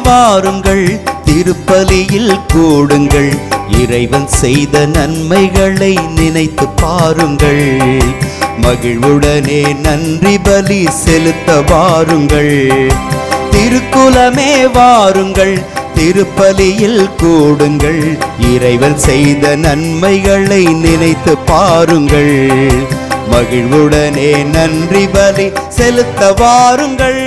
வாருங்கள், திருப்பலியில் கூடுங்கள், இறைவன் செய்த நன்மைகளை நினைத்து பாருங்கள். மகிழ்வுடனே நன்றி பலி செலுத்த வாருங்கள். திருக்குலமே வாருங்கள், திருப்பலியில் கூடுங்கள், இறைவன் செய்த நன்மைகளை நினைத்து பாருங்கள். மகிழ்வுடனே நன்றி பலி செலுத்த வாருங்கள்.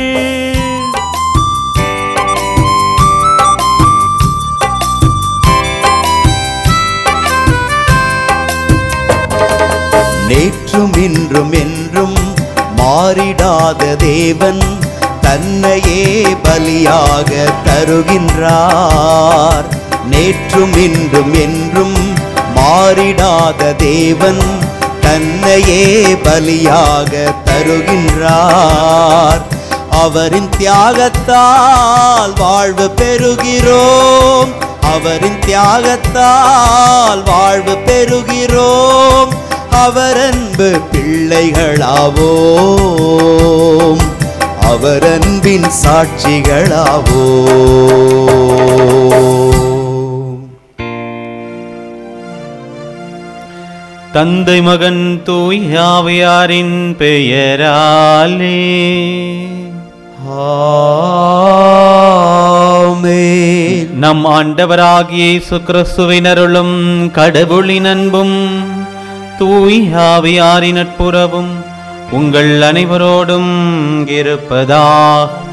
நேற்றும் இன்றும் என்றும் மாறிடாத தேவன் தன்னையே பலியாக தருகின்றார். நேற்றும் இன்றும் என்றும் மாறிடாத தேவன் தன்னையே பலியாக தருகின்றார். அவரின் தியாகத்தால் வாழ்வு பெறுகிறோம், அவரின் தியாகத்தால் வாழ்வு பெறுகிறோம். அவர் அன்பு பிள்ளைகளாவோம், அவர் அன்பின் சாட்சிகளாவோம். தந்தை மகன் தூய் ஆவியாரின் பெயராலே ஆமென். நம் ஆண்டவராகிய இயேசு கிறிஸ்துவின் அருளும் கடவுளின் அன்பும் தூய் ஆவியாரின் நட்புறவும் உங்கள் அனைவரோடும் இருப்பதாக.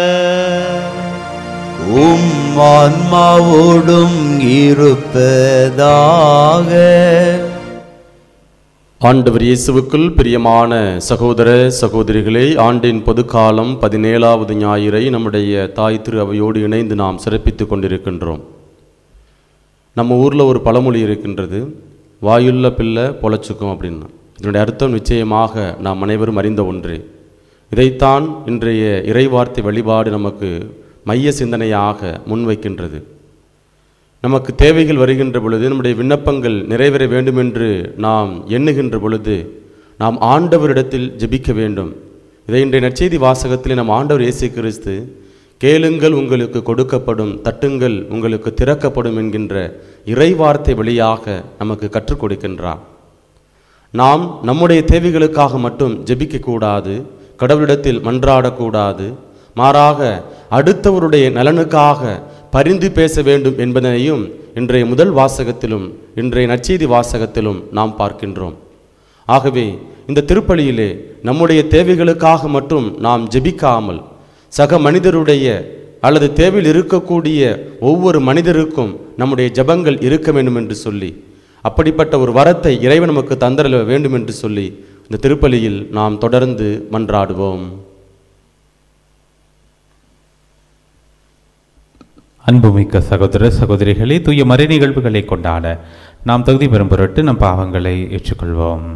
ஆன்மாவோடும் இருப்பதாக. ஆண்டவர் இயேசுவுக்குள் பிரியமான சகோதர சகோதரிகளே, ஆண்டின் பொதுக்காலம் 17வது ஞாயிறை நம்முடைய தாய் திரு அவையோடு இணைந்து நாம் சிறப்பித்துக் கொண்டிருக்கின்றோம். நம்ம ஊரில் ஒரு பழமொழி இருக்கின்றது, வாயுள்ள பிள்ளை பொழைச்சுக்கும் அப்படின்னு. இதனுடைய அர்த்தம் நிச்சயமாக நாம் அனைவரும் அறிந்த ஒன்றே. இதைத்தான் இன்றைய இறைவார்த்தை வழிபாடு நமக்கு மைய சிந்தனையாக முன்வைக்கின்றது. நமக்கு தேவைகள் வருகின்ற பொழுது, நம்முடைய விண்ணப்பங்கள் நிறைவேற வேண்டும் என்று நாம் எண்ணுகின்ற பொழுது நாம் ஆண்டவரிடத்தில் ஜெபிக்க வேண்டும். இதை இன்றைய நற்செய்தி வாசகத்தில் நம் ஆண்டவர் இயேசு கிறிஸ்து கேளுங்கள் உங்களுக்கு கொடுக்கப்படும், தட்டுங்கள் உங்களுக்கு திறக்கப்படும் என்கின்ற இறைவார்த்தை வழியாக நமக்கு கற்றுக் கொடுக்கின்றார். நாம் நம்முடைய தேவைகளுக்காக மட்டும் ஜெபிக்கக்கூடாது, கடவுளிடத்தில் மன்றாடக்கூடாது, மாறாக அடுத்தவருடைய நலனுக்காக பரிந்து பேச வேண்டும் என்பதனையும் இன்றைய முதல் வாசகத்திலும் இன்றைய நற்செய்தி வாசகத்திலும் நாம் பார்க்கின்றோம். ஆகவே இந்த திருப்பலியிலே நம்முடைய தேவைகளுக்காக மட்டும் நாம் ஜெபிக்காமல் சக மனிதருடைய அல்லது தேவையில் இருக்கக்கூடிய ஒவ்வொரு மனிதருக்கும் நம்முடைய ஜெபங்கள் இருக்க வேண்டும் என்று சொல்லி, அப்படிப்பட்ட ஒரு வரத்தை இறைவன் நமக்கு தந்தர வேண்டும் என்று சொல்லி இந்த திருப்பலியில் நாம் தொடர்ந்து மன்றாடுவோம். அன்புமிக்க சகோதர சகோதரிகளே, தூய மறை நிகழ்வுகளை கொண்டாட நாம் தகுதி பெறும் பொருட்டு நம் பாவங்களை ஏற்றுக்கொள்வோம்.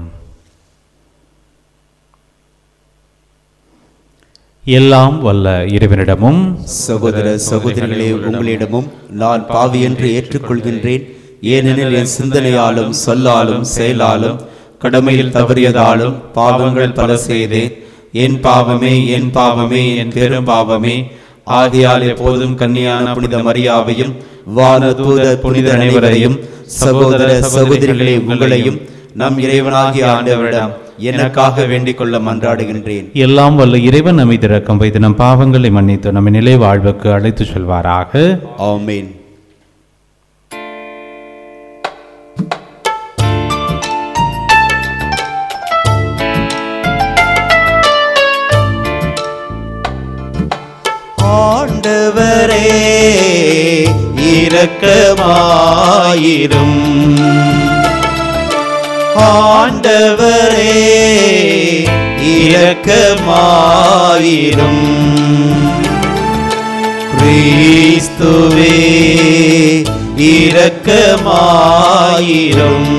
எல்லாம் வல்ல இறைவனிடமும் சகோதர சகோதரிகளே, உங்களிடமும் நான் பாவி என்று ஏற்றுக்கொள்கின்றேன். ஏனெனில் என் சிந்தனையாலும் சொல்லாலும் செயலாலும் கடமையில் தவறியதாலும் பாவங்கள் பல செய்தேன். என் பாவமே என் பாவமே என் பெரும் பாவமே. ஆகையால் எப்போதும் கன்னியான புனித மரியாவையும் வான தூதர் புனித அனைவரையும் சகோதர சகோதரிகளே உங்களையும் நம் இறைவனாகிய ஆண்டவரிடம் எனக்காக வேண்டிக் கொள்ள மன்றாடுகின்றேன். எல்லாம் வல்ல இறைவன் நம்மை இரக்கம் வைத்து நம் பாவங்களை மன்னித்து நம்ம நிலை வாழ்வுக்கு அழைத்து செல்வாராக. ஆமென். ஆண்டவரே இரக்கமாயிரும், ஆண்டவரே இரக்கமாயிரும், கிறிஸ்துவே இரக்கமாயிரும்,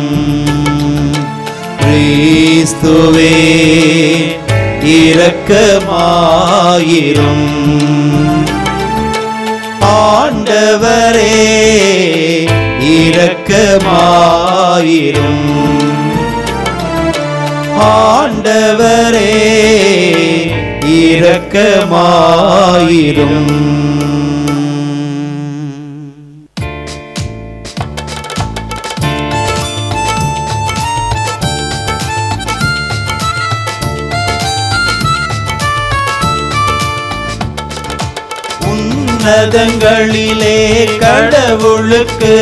கிறிஸ்துவே இரக்கமாயிரும், ஆண்டவரே இரக்கமாயிரும், ஆண்டவரே இரக்கமாயிரும். உன்னதங்களிலே கடவுளுக்கு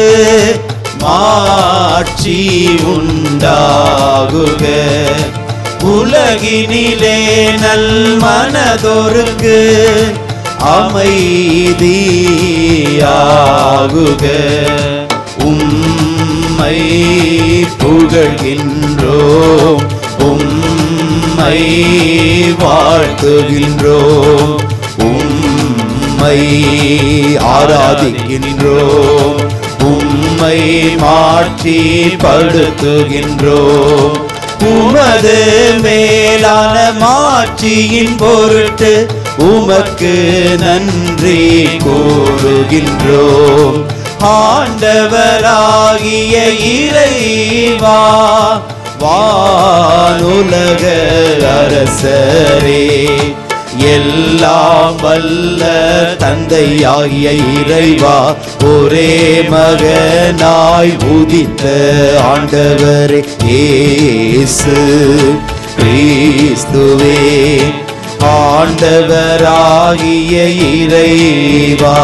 மாட்சி உண்டாகுக. உலகினிலே நல் மனதோருக்கு அமைதியாகுக. உம்மை புகழ்கின்றோம், உம்மை வாழ்த்துகின்றோம், உம்மை ஆராதிக்கின்றோம், உம்மை மாட்சிப்படுத்துகின்றோம். உமது மேலான மாட்சியின் பொருட்டு உமக்கு நன்றி கூறுகின்றோம். ஆண்டவராகிய இறைவா, வானுலக அரசரே, எல்லாம் வல்ல தந்தையாகிய இறைவா, ஒரே மகனாய் உதித்த ஆண்டவரே இயேசு கிறிஸ்துவே, ஆண்டவராகிய இறைவா,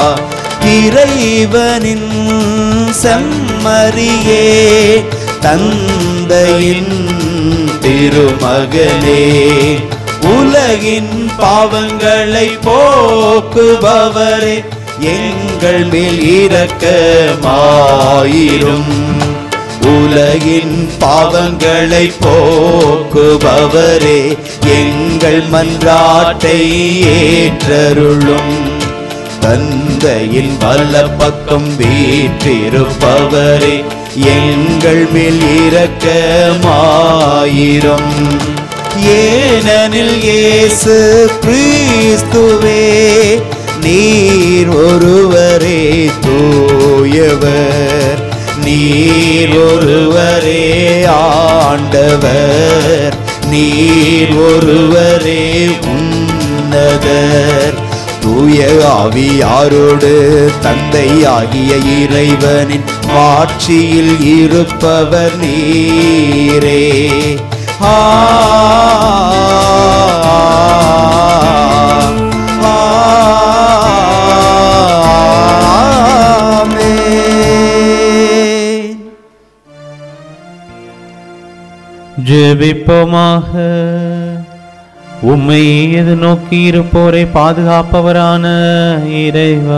இறைவனின் செம்மறியே, தந்தையின் திருமகனே, உலகின் பாவங்களை போக்குபவரே, எங்கள் மேல் இரக்கமாயிரும். உலகின் பாவங்களை போக்குபவரே, எங்கள் மன்றாட்டை ஏற்றருளும். தந்தையின் வலப்பக்கம் வீற்றிருப்பவரே, எங்கள் மேல் இரக்கமாயிரும். ஏனெனில் இயேசு கிறிஸ்துவே, நீர் ஒருவரே தூயவர், நீர் ஒருவரே ஆண்டவர், நீர் ஒருவரே உன்னதர். தூய ஆவியாரோடு தந்தையாகிய இறைவனின் மாட்சியில் இருப்பவர் நீரே. ஜெபிப்போமாக. உம்மை எதிர்நோக்கி இருப்போரை பாதுகாப்பவரான இறைவா,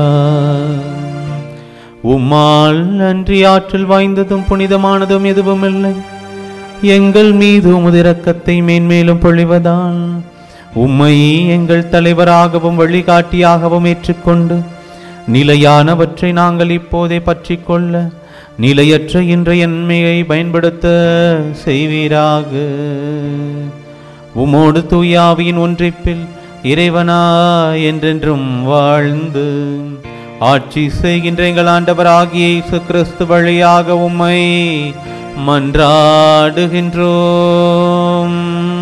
உம்மால் அன்றி ஆற்றல் வாய்ந்ததும் புனிதமானதும் எதுவும் இல்லை. எங்கள் மீது உமது இரக்கத்தை மேன்மேலும் பொழிவதால் உம்மை எங்கள் தலைவராகவும் வழிகாட்டியாகவும் ஏற்றுக்கொண்டு நிலையானவற்றை நாங்கள் இப்போதே பற்றி கொள்ள நிலையற்ற இன்றைய நன்மையை பயன்படுத்த செய்வீராக. உமோடு தூயாவியின் ஒன்றிப்பில் இறைவனா என்றென்றும் வாழ்ந்து ஆட்சி செய்கின்ற எங்கள் ஆண்டவராகிய இயேசு கிறிஸ்து வழியாக உம்மை மன்றாடுகின்றோம்.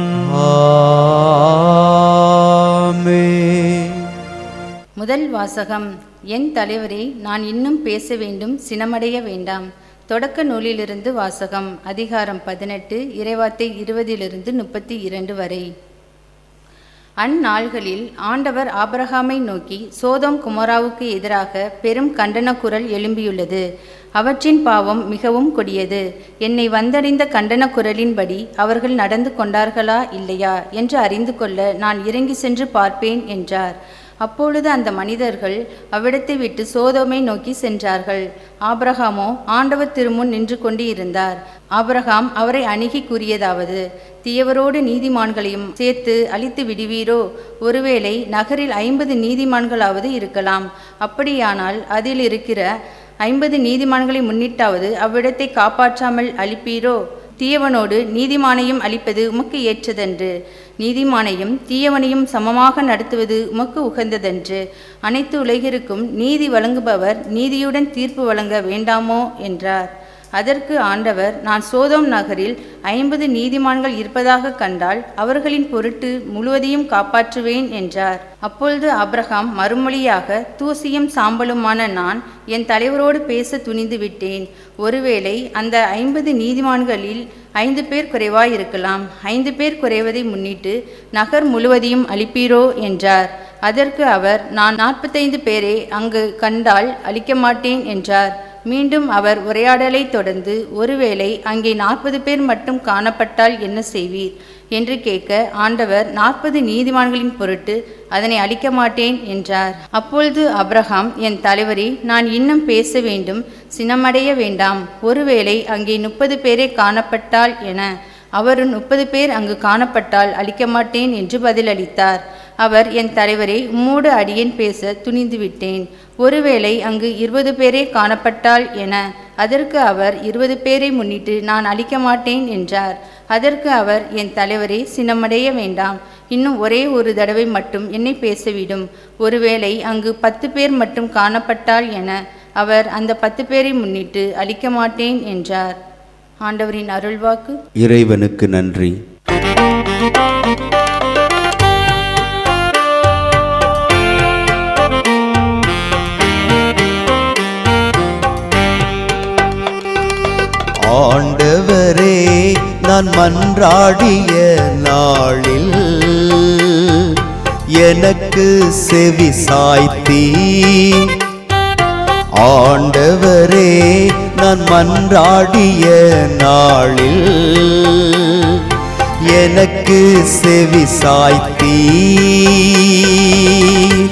ஆமென். முதல் வாசகம். என் தலைவரே, நான் இன்னும் பேச வேண்டும், சினமடைய வேண்டாம். தொடக்க நூலிலிருந்து வாசகம். அதிகாரம் 18, இறைவார்த்தை 20-32 வரை. அந்நாள்களில் ஆண்டவர் ஆபிரகாமை நோக்கி, சோதோம் குமோராவுக்கு எதிராக பெரும் கண்டன குரல் எழும்பியுள்ளது. அவற்றின் பாவம் மிகவும் கொடியது. என்னை வந்தடைந்த கண்டன குரலின்படி அவர்கள் நடந்து கொண்டார்களா இல்லையா என்று அறிந்து கொள்ள நான் இறங்கி சென்று பார்ப்பேன் என்றார். அப்பொழுது அந்த மனிதர்கள் அவ்விடத்தை விட்டு சோதோமை நோக்கி சென்றார்கள். ஆபிரகாமோ ஆண்டவர் திருமுன் நின்று கொண்டு இருந்தார். ஆபிரகாம் அவரை அணுகி கூறியதாவது, தீயவரோடு நீதிமான்களையும் சேர்த்து அழித்து விடுவீரோ? ஒருவேளை நகரில் 50 நீதிமான்களாவது இருக்கலாம். அப்படியானால் அதில் இருக்கிற 50 நீதிமான்களை முன்னிட்டாவது அவ்விடத்தை காப்பாற்றாமல் அழிப்பீரோ? தீயவனோடு நீதிமானையும் அழிப்பது உமக்கு ஏற்றதன்று. நீதிமானையும் தீயவனையும் சமமாக நடத்துவது உமக்கு உகந்ததன்று. அனைத்து உலகிற்கும் நீதி வழங்குபவர் நீதியுடன் தீர்ப்பு வழங்க வேண்டாமோ என்றார். அதற்கு ஆண்டவர், நான் சோதோம் நகரில் 50 நீதிமான்கள் இருப்பதாக கண்டால் அவர்களின் பொருட்டு முழுவதையும் காப்பாற்றுவேன் என்றார். அப்பொழுது ஆபிரகாம் மறுமொழியாக, தூசியும் சாம்பலுமான நான் என் தலைவரோடு பேச துணிந்து விட்டேன். ஒருவேளை அந்த 50 நீதிமான்களில் 5 பேர் குறைவாயிருக்கலாம். 5 பேர் குறைவதை முன்னிட்டு நகர் முழுவதையும் அழிப்பீரோ என்றார். அதற்கு அவர், நான் 45 பேரை அங்கு கண்டால் அழிக்க மாட்டேன் என்றார். மீண்டும் அவர் உரையாடலை தொடர்ந்து, ஒருவேளை அங்கே 40 பேர் மட்டும் காணப்பட்டால் என்ன செய்வீர் என்று கேட்க, ஆண்டவர், 40 நீதிமான்களின் பொருட்டு அதனை அழிக்க மாட்டேன் என்றார். அப்பொழுது ஆபிரகாம், என் தலைவரே, நான் இன்னும் பேச வேண்டும், சினமடைய வேண்டாம். ஒருவேளை அங்கே 30 பேரே காணப்பட்டால் என. அவர் 30 பேர் அங்கு காணப்பட்டால் அழிக்க மாட்டேன் என்று பதிலளித்தார். அவர், என் தலைவரே, உம்மோடு அடியேன் பேச துணிந்து விட்டேன். ஒருவேளை அங்கு 20 பேரே காணப்பட்டால் என. அதற்கு அவர், 20 பேரை முன்னிட்டு நான் அழிக்க மாட்டேன் என்றார். அதற்கு அவர், என் தலைவரே, சினமடைய வேண்டாம், இன்னும் ஒரே ஒரு தடவை மட்டும் என்னை பேசவிடும். ஒருவேளை அங்கு 10 பேர் மட்டும் காணப்பட்டால் என. அவர் அந்த 10 பேரை முன்னிட்டு அழிக்க மாட்டேன் என்றார். ஆண்டவரின் அருள்வாக்கு. இறைவனுக்கு நன்றி. ஆண்டவரே, நான் மன்றாடிய நாளில் எனக்கு செவி சாய்த்தீர். ஆண்டவரே, நான் மன்றாடிய நாளில் எனக்கு செவி சாய்த்தீர்.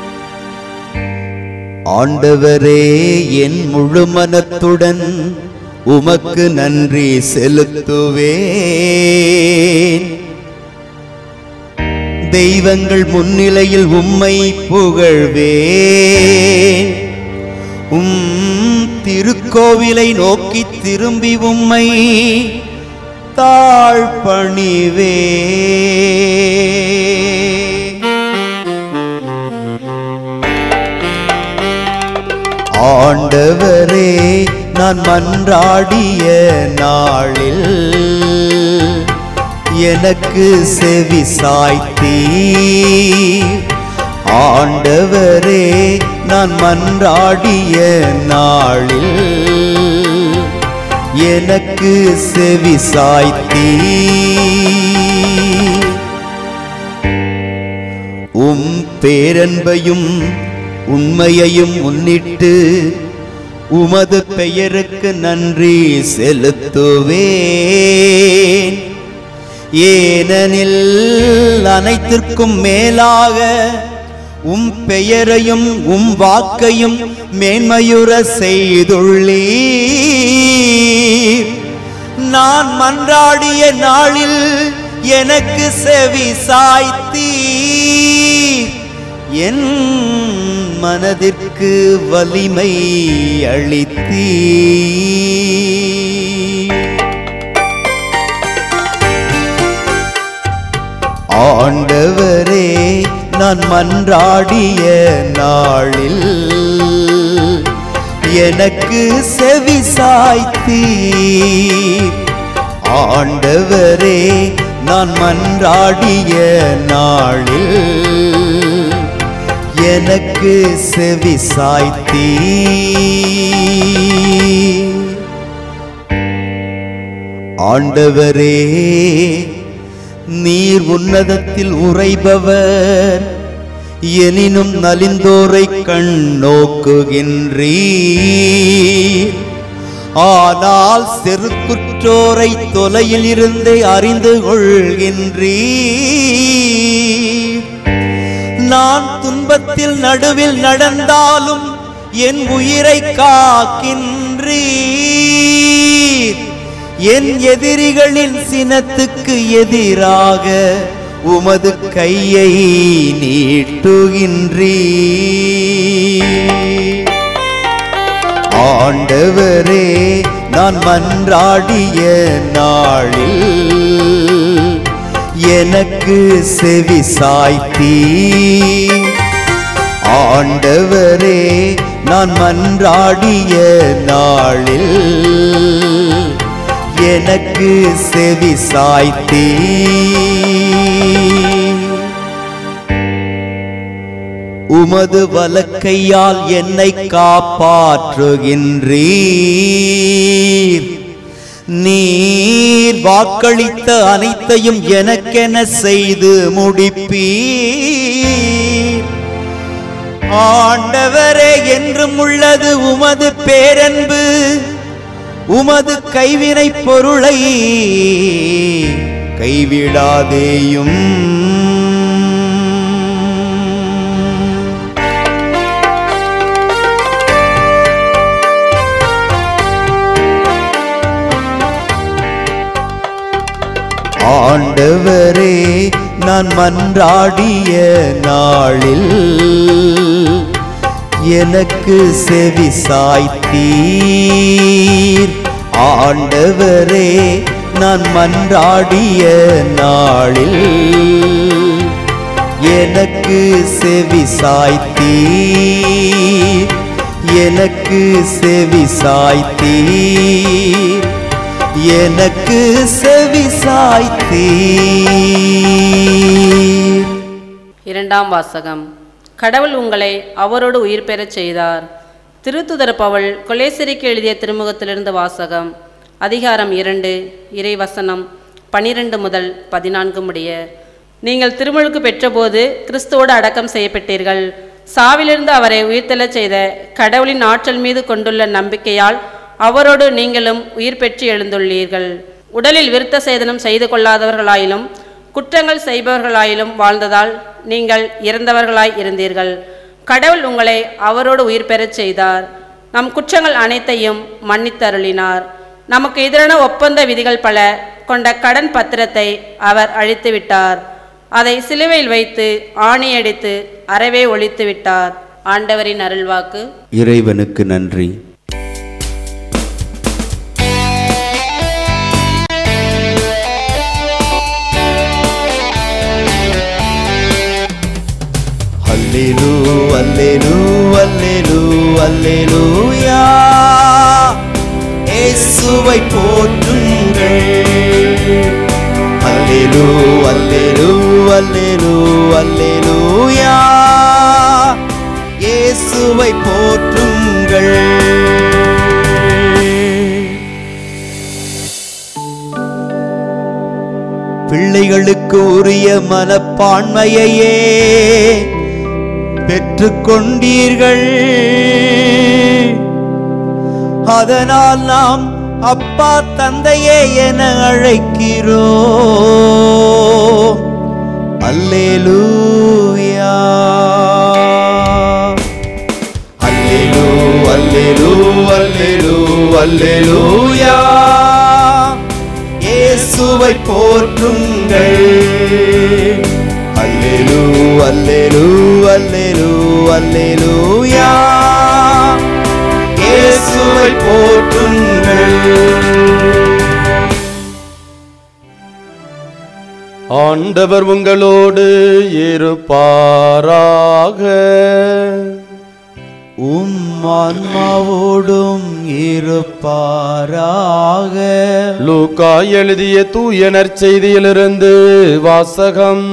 ஆண்டவரே, என் முழு மனத்துடன் உமக்கு நன்றி செலுத்துவேன். தெய்வங்கள் முன்னிலையில் உம்மை புகழ்வேன். திருக்கோவிலை நோக்கி திரும்பி உம்மை தாழ்பணிவே. ஆண்டவரே, நான் மன்றாடிய நாளில் எனக்கு செவி சாய்த்தீர். ஆண்டவரே, நான் மன்றாடிய நாளில் எனக்கு செவி சாய்த்தீர். உம் பேரன்பையும் உண்மையையும் முன்னிட்டு உமது பெயருக்கு நன்றி செலுத்துவேன். ஏனெனில் அனைத்திற்கும் மேலாக உம் பெயரையும் உம் வாக்கையும் மேன்மையுற செய்துள்ளீர். நான் மன்றாடிய நாளில் எனக்கு செவி சாய்த்தீர். என் மனதிற்கு வலிமை அளித்தீர். ஆண்டவரே, நான் மன்றாடிய நாளில் எனக்கு செவி சாய்த்தீர். ஆண்டவரே, நான் மன்றாடிய நாளில் எனக்கு செவி சாய்த்தீர். ஆண்டவரே, நீர் உன்னதத்தில் உறைபவர், எனினும் நலிந்தோரை கண் நோக்குகின்றீர். ஆனால் செருக்குற்றோரை தொலையில் இருந்தே அறிந்து கொள்கின்றீர். நான் துன்பத்தில் நடுவில் நடந்தாலும் என் உயிரை காக்கின்றீர். என் எதிரிகளின் சினத்துக்கு எதிராக உமது கையை நீட்டுகின்றீர். ஆண்டவரே, நான் மன்றாடிய நாளில் எனக்கு செவி சாய்த்தீர். ஆண்டவரே, நான் மன்றாடிய நாளில் எனக்கு செவி சாய்த்தீர். உமது வலக்கையால் என்னை காப்பாற்றுகின்றீர். நீர் வாக்களித்த அனைத்தையும் எனக்கென செய்து முடிப்பீர். ஆண்டவரே, என்றும் உள்ளது உமது பேரன்பு, உமது கைவினை பொருளை கைவிடாதேயும். ஆண்டவரே, நான் மன்றாடிய நாளில் எனக்கு செவி சாய்த்தீர். ஆண்டவரே, நான் மன்றாடிய நாளில் எனக்கு செவி சாய்த்தீர். எனக்கு செவி சாய்த்தீர். எனக்கு செவி சாய்த்தீர். இரண்டாம் வாசகம். கடவுள் உங்களை அவரோடு உயிர் பெறச் செய்தார். திருத்துதர் பவுல் கொலேசரிக்கு எழுதிய திருமுகத்திலிருந்து வாசகம். அதிகாரம் 2, இறைவசனம் 12 முதல் 14 முடிய. நீங்கள் திருமுழுக்கு பெற்றபோது கிறிஸ்துவோடு அடக்கம் செய்யப்பட்டீர்கள். சாவிலிருந்து அவரை உயிர்த்தெழச் செய்த கடவுளின் ஆற்றல் மீது கொண்டுள்ள நம்பிக்கையால் அவரோடு நீங்களும் உயிர் பெற்று எழுந்துள்ளீர்கள். உடலில் விருத்த சேதனம் செய்து கொள்ளாதவர்களாயிலும் குற்றங்கள் செய்பவர்களாயிலும் வாழ்ந்ததால் நீங்கள் இறந்தவர்களாய் இருந்தீர்கள். கடவுள் உங்களை அவரோடு உயிர் பெறச் செய்தார். நம் குற்றங்கள் அனைத்தையும் மன்னித்தருளினார். நமக்கு எதிரான ஒப்பந்த விதிகள் பல கொண்ட கடன் பத்திரத்தை அவர் அழித்து விட்டார். அதை சிலுவையில் வைத்து ஆணியடித்து அறவே ஒழித்து விட்டார். ஆண்டவரின் அருள்வாக்கு. இறைவனுக்கு நன்றி. அல்லேலூ அல்லேலூ அல்லேலூ அல்லேலூயா. இயேசுவை போற்றுங்கள். அல்லேலூ அல்லேலூ அல்லேலூ அல்லேலூயா. இயேசுவை போற்றுங்கள். பிள்ளைகளுக்கு உரிய மனப்பான்மையையே பெற்றுக்கொண்டீர்கள். அதனால் நாம் அப்பா தந்தையே என அழைக்கிறோம். அல்லேலூயா அல்லேலூ அல்லேலூ அல்லேலூ அல்லேலூயா. இயேசுவை போற்றுங்கள். அல்லேலூ அல்லேலூ அல்லேலூ அல்லேலூயா. இயேசுவை போற்றுங்கள். ஆண்டவர் உங்களோடு இருப்பாராக. ஆன்மாவோடும் இருப்பாராக. லூக்கா எழுதிய தூய நற்செய்தியிலிருந்து வாசகம்.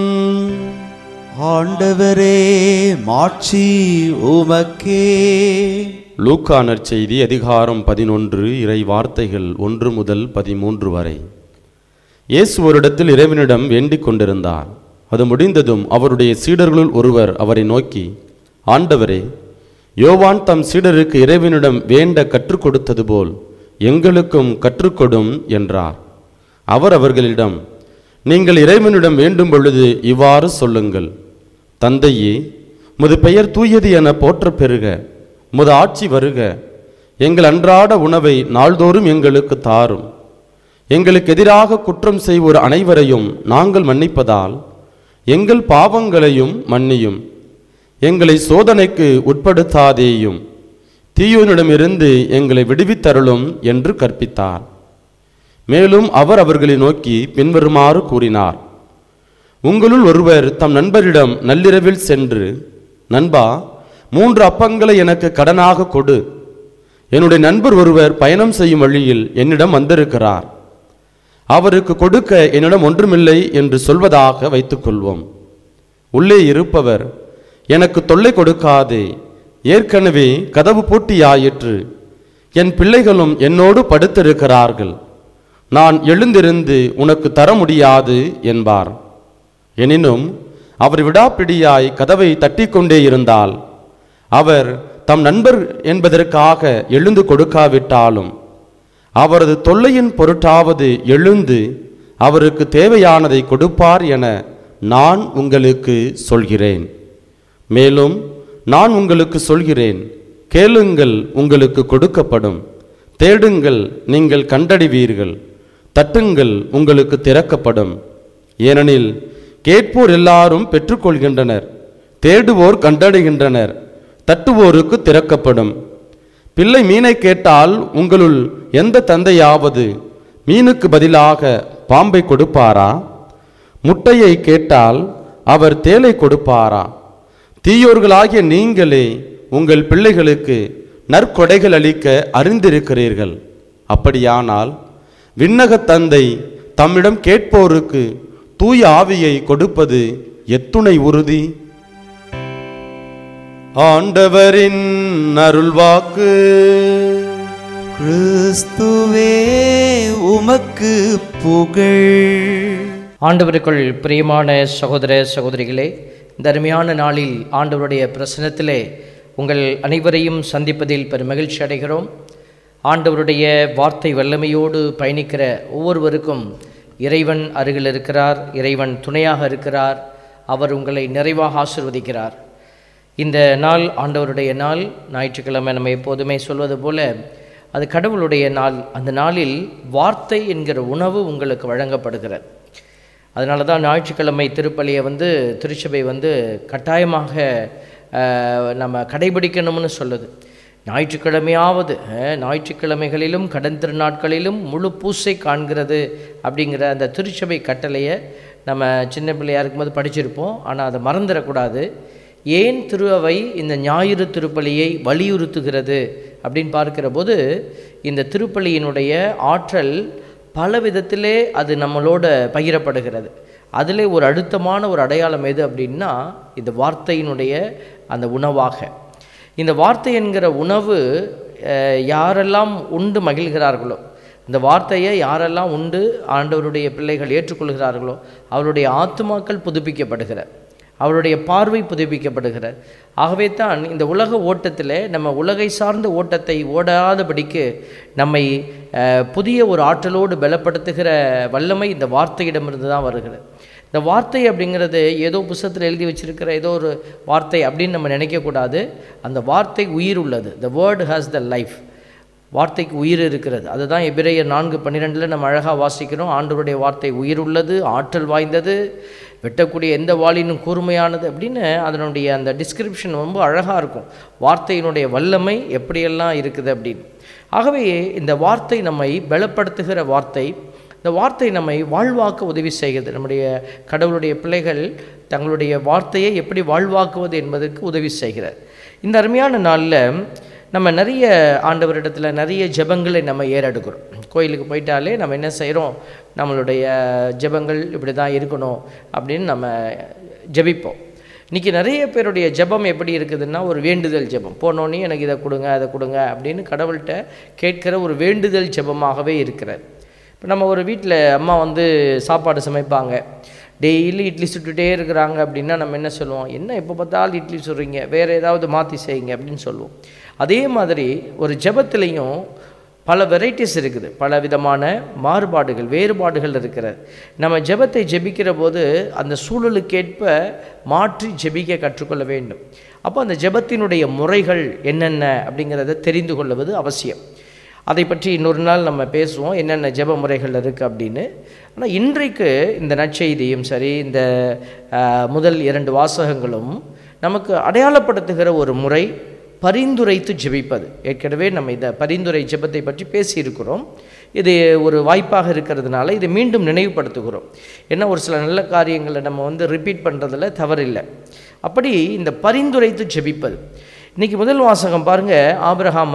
ஆண்டவரே, மாட்சி உமக்கே. லூக்கா நற்செய்தி அதிகாரம் 11, இறை வார்த்தைகள் 1 முதல் 13 வரை. இயேசு ஓரிடத்தில் இறைவனிடம் வேண்டிக் கொண்டிருந்தார். அது முடிந்ததும் அவருடைய சீடர்களுள் ஒருவர் அவரை நோக்கி, ஆண்டவரே, யோவான் தம் சீடருக்கு இறைவனிடம் வேண்ட கற்றுக் கொடுத்தது போல் எங்களுக்கும் கற்றுக்கொடும் என்றார். அவர் அவர்களிடம், நீங்கள் இறைவனிடம் வேண்டும் பொழுது இவ்வாறு சொல்லுங்கள்: தந்தையே, உமது பெயர் தூயது என போற்ற பெறுக. உமது ஆட்சி வருக. எங்கள் அன்றாட உணவை நாள்தோறும் எங்களுக்கு தாரும். எங்களுக்கு எதிராக குற்றம் செய்வோர் அனைவரையும் நாங்கள் மன்னிப்பதால் எங்கள் பாவங்களையும் மன்னியும். எங்களை சோதனைக்கு உட்படுத்தாதேயும். தீயோனிடமிருந்து எங்களை விடுவித்தருளும் என்று கற்பித்தார். மேலும் அவர் அவர்களை நோக்கி பின்வருமாறு கூறினார்: உங்களுள் ஒருவர் தம் நண்பரிடம் நள்ளிரவில் சென்று, நண்பா, 3 அப்பங்களை எனக்கு கடனாக கொடு. என்னுடைய நண்பர் ஒருவர் பயணம் செய்யும் வழியில் என்னிடம் வந்திருக்கிறார். அவருக்கு கொடுக்க என்னிடம் ஒன்றுமில்லை என்று சொல்வதாக வைத்துக்கொள்வோம். உள்ளே இருப்பவர், எனக்கு தொல்லை கொடுக்காதே, ஏற்கனவே கதவு பூட்டியாயிற்று, என் பிள்ளைகளும் என்னோடு படுத்திருக்கிறார்கள், நான் எழுந்திருந்து உனக்கு தர முடியாது என்பார். எனினும் அவர் விடாப்பிடியாய் கதவை தட்டிக்கொண்டே இருந்தால் அவர் தம் நண்பர் என்பதற்காக எழுந்து கொடுக்காவிட்டாலும் அவரது தொல்லையின் பொருட்டாவது எழுந்து அவருக்கு தேவையானதை கொடுப்பார் என நான் உங்களுக்கு சொல்கிறேன். மேலும் நான் உங்களுக்கு சொல்கிறேன், கேளுங்கள் உங்களுக்கு கொடுக்கப்படும், தேடுங்கள் நீங்கள் கண்டடைவீர்கள், தட்டுங்கள் உங்களுக்கு திறக்கப்படும். ஏனெனில் கேட்போர் எல்லாரும் பெற்றுக்கொள்கின்றனர், தேடுவோர் கண்டடைகின்றனர், தட்டுவோருக்கு திறக்கப்படும். பிள்ளை மீனை கேட்டால் உங்களுள் எந்த தந்தையாவது மீனுக்கு பதிலாக பாம்பை கொடுப்பாரா? முட்டையை கேட்டால் அவர் தேளை கொடுப்பாரா? தீயோர்களாகிய நீங்களே உங்கள் பிள்ளைகளுக்கு நற்கொடைகள் அளிக்க அறிந்திருக்கிறீர்கள். அப்படியானால் விண்ணக தந்தை தம்மிடம் கேட்போருக்கு தூய ஆவியை கொடுப்பது எத்துணை உறுதி. ஆண்டவரின் அருள்வாக்கு. கிறிஸ்துவே உமக்கு புகழ். ஆண்டவருக்குள் பிரியமான சகோதர சகோதரிகளே, இந்த அருமையான நாளில் ஆண்டவருடைய பிரசன்னத்திலே உங்கள் அனைவரையும் சந்திப்பதில் பெரும் மகிழ்ச்சி அடைகிறோம். ஆண்டவருடைய வார்த்தை வல்லமையோடு பயணிக்கிற ஒவ்வொருவருக்கும் இறைவன் அருகில் இருக்கிறார், இறைவன் துணையாக இருக்கிறார், அவர் உங்களை நிறைவாக ஆசீர்வதிக்கிறார். இந்த நாள் ஆண்டவருடைய நாள். ஞாயிற்றுக்கிழமை நம்ம எப்போதுமே சொல்வது போல அது கடவுளுடைய நாள். அந்த நாளில் வார்த்தை என்கிற உணவு உங்களுக்கு வழங்கப்படுகிறது. அதனால தான் ஞாயிற்றுக்கிழமை திருப்பலியை திருச்சபை கட்டாயமாக நம்ம கடைபிடிக்கணும்னு சொல்லுது. ஞாயிற்றுக்கிழமைகளிலும் கடன் திருநாட்களிலும் முழு பூசை காண்கிறது அப்படிங்கிற அந்த திருச்சபை கட்டளையை நம்ம சின்ன பிள்ளையாக இருக்கும்போது படிச்சிருப்போம். ஆனால் அதை மறந்துடக்கூடாது. ஏன் திரு அவை இந்த ஞாயிறு திருப்பலியை வலியுறுத்துகிறது அப்படின்னு பார்க்கிற போது, இந்த திருப்பலியினுடைய ஆற்றல் பல விதத்திலே அது நம்மளோட பகிரப்படுகிறது. அதிலே ஒரு அழுத்தமான ஒரு அடையாளம் எது அப்படின்னா, இந்த வார்த்தையினுடைய அந்த உணவாக. இந்த வார்த்தை என்கிற உணவு யாரெல்லாம் உண்டு மகிழ்கிறார்களோ, இந்த வார்த்தையை யாரெல்லாம் உண்டு ஆண்டவருடைய பிள்ளைகள் ஏற்றுக்கொள்கிறார்களோ அவருடைய ஆத்துமாக்கள் புதுப்பிக்கப்படுகிறார், அவருடைய பார்வை புதுப்பிக்கப்படுகிறார். ஆகவே தான் இந்த உலக ஓட்டத்தில் நம்ம உலகை சார்ந்த ஓட்டத்தை ஓடாதபடிக்கு நம்மை புதிய ஒரு ஆற்றலோடு பலப்படுத்துகிற வல்லமை இந்த வார்த்தையிடமிருந்து தான் வருகிறது. இந்த வார்த்தை அப்படிங்கிறது ஏதோ புத்தகத்தில் எழுதி வச்சிருக்கிற ஏதோ ஒரு வார்த்தை அப்படின்னு நம்ம நினைக்கக்கூடாது. அந்த வார்த்தை உயிர் உள்ளது. The word has the life. வார்த்தைக்கு உயிர் இருக்கிறது. அதுதான் எபிரேயர் 4:12 நம்ம அழகாக வாசிக்கிறோம். ஆண்டவருடைய வார்த்தை உயிர் உள்ளது, ஆற்றல் வாய்ந்தது, வெட்டக்கூடிய எந்த வாளினும் கூர்மையானது அப்படின்னு அதனுடைய அந்த டிஸ்கிரிப்ஷன் ரொம்ப அழகாக இருக்கும். வார்த்தையினுடைய வல்லமை எப்படியெல்லாம் இருக்குது அப்படின்னு. ஆகவே இந்த வார்த்தை நம்மை பலப்படுத்துகிற வார்த்தை. இந்த வார்த்தை நம்மை வாழ்வாக்க உதவி செய்கிறது. நம்முடைய கடவுளுடைய பிள்ளைகள் தங்களுடைய வார்த்தையை எப்படி வாழ்வாக்குவது என்பதற்கு உதவி செய்கிறார். இந்த அருமையான நாளில் நம்ம நிறைய ஆண்டவரிடத்தில் நிறைய ஜெபங்களை நம்ம ஏறெடுக்கிறோம். கோயிலுக்கு போயிட்டாலே நம்ம என்ன செய்கிறோம், நம்மளுடைய ஜெபங்கள் இப்படி தான் இருக்கணும் அப்படின்னு நம்ம ஜெபிப்போம். இன்றைக்கி நிறைய பேருடைய ஜெபம் எப்படி இருக்குதுன்னா, ஒரு வேண்டுதல் ஜெபம். போனோன்னே எனக்கு இதை கொடுங்க அதை கொடுங்க அப்படின்னு கடவுள்கிட்ட கேட்கிற ஒரு வேண்டுதல் ஜெபமாகவே இருக்கிறது. இப்போ நம்ம ஒரு வீட்டில் அம்மா சாப்பாடு சமைப்பாங்க, டெய்லி இட்லி சுட்டுகிட்டே இருக்கிறாங்க அப்படின்னா நம்ம என்ன சொல்லுவோம், என்ன எப்போ பார்த்தாலும் இட்லி சுடுறீங்க, வேறு ஏதாவது மாற்றி செய்யுங்க அப்படின்னு சொல்லுவோம். அதே மாதிரி ஒரு ஜெபத்திலையும் பல வெரைட்டிஸ் இருக்குது, பல விதமான மாறுபாடுகள் வேறுபாடுகள் இருக்கிறது. நம்ம ஜெபத்தை ஜெபிக்கிற போது அந்த சூழலுக்கேற்ப மாற்றி ஜெபிக்க கற்றுக்கொள்ள வேண்டும். அப்போ அந்த ஜெபத்தினுடைய முறைகள் என்னென்ன அப்படிங்கிறத தெரிந்து கொள்வது அவசியம். அதை பற்றி இன்னொரு நாள் நம்ம பேசுவோம், என்னென்ன ஜெப முறைகள் இருக்குது அப்படின்னு. ஆனால் இன்றைக்கு இந்த நற்செய்தியும் சரி, இந்த முதல் 2 வாசகங்களும் நமக்கு அடையாளப்படுத்துகிற ஒரு முறை பரிந்துரைத்து ஜெபிப்பது. ஏற்கனவே நம்ம இந்த பரிந்துரை ஜெபத்தை பற்றி பேசியிருக்கிறோம். இது ஒரு வாய்ப்பாக இருக்கிறதுனால இதை மீண்டும் நினைவுபடுத்துகிறோம். ஏன்னா ஒரு சில நல்ல காரியங்களை நம்ம ரிப்பீட் பண்ணுறதில் தவறில்லை. அப்படி இந்த பரிந்துரைத்து ஜெபிப்பது. இன்றைக்கி முதல் வாசகம் பாருங்கள், ஆபிரகாம்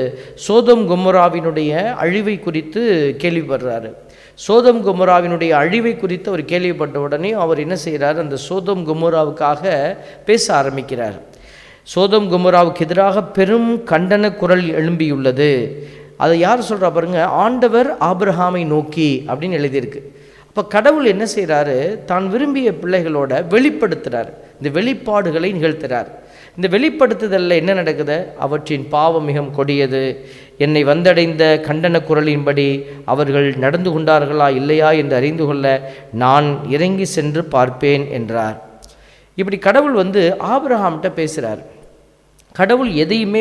சோதோம் கொமோராவினுடைய அழிவை குறித்து கேள்விப்படுறாரு. சோதோம் கொமோராவினுடைய அழிவை குறித்து அவர் கேள்விப்பட்ட உடனே அவர் என்ன செய்கிறார், அந்த சோதோம் கொமோராவுக்காக பேச ஆரம்பிக்கிறார். சோதோம் கொமோராவுக்கு எதிராக பெரும் கண்டன குரல் எழும்பியுள்ளது. அதை யார் சொல்கிறா பாருங்க, ஆண்டவர் ஆபிரகாமை நோக்கி அப்படின்னு எழுதியிருக்கு. அப்போ கடவுள் என்ன செய்கிறாரு, தான் விரும்பிய பிள்ளைகளோட வெளிப்படுத்துகிறார், இந்த வெளிப்பாடுகளை நிகழ்த்துகிறார். இந்த வெளிப்படுத்துதலில் என்ன நடக்குது? அவற்றின் பாவம் மிகவும் கொடியது, என்னை வந்தடைந்த கண்டன குரலின்படி அவர்கள் நடந்து கொண்டார்களா இல்லையா என்று அறிந்து கொள்ள நான் இறங்கி சென்று பார்ப்பேன் என்றார். இப்படி கடவுள் ஆபிரகாம்கிட்ட பேசுகிறார். கடவுள் எதையுமே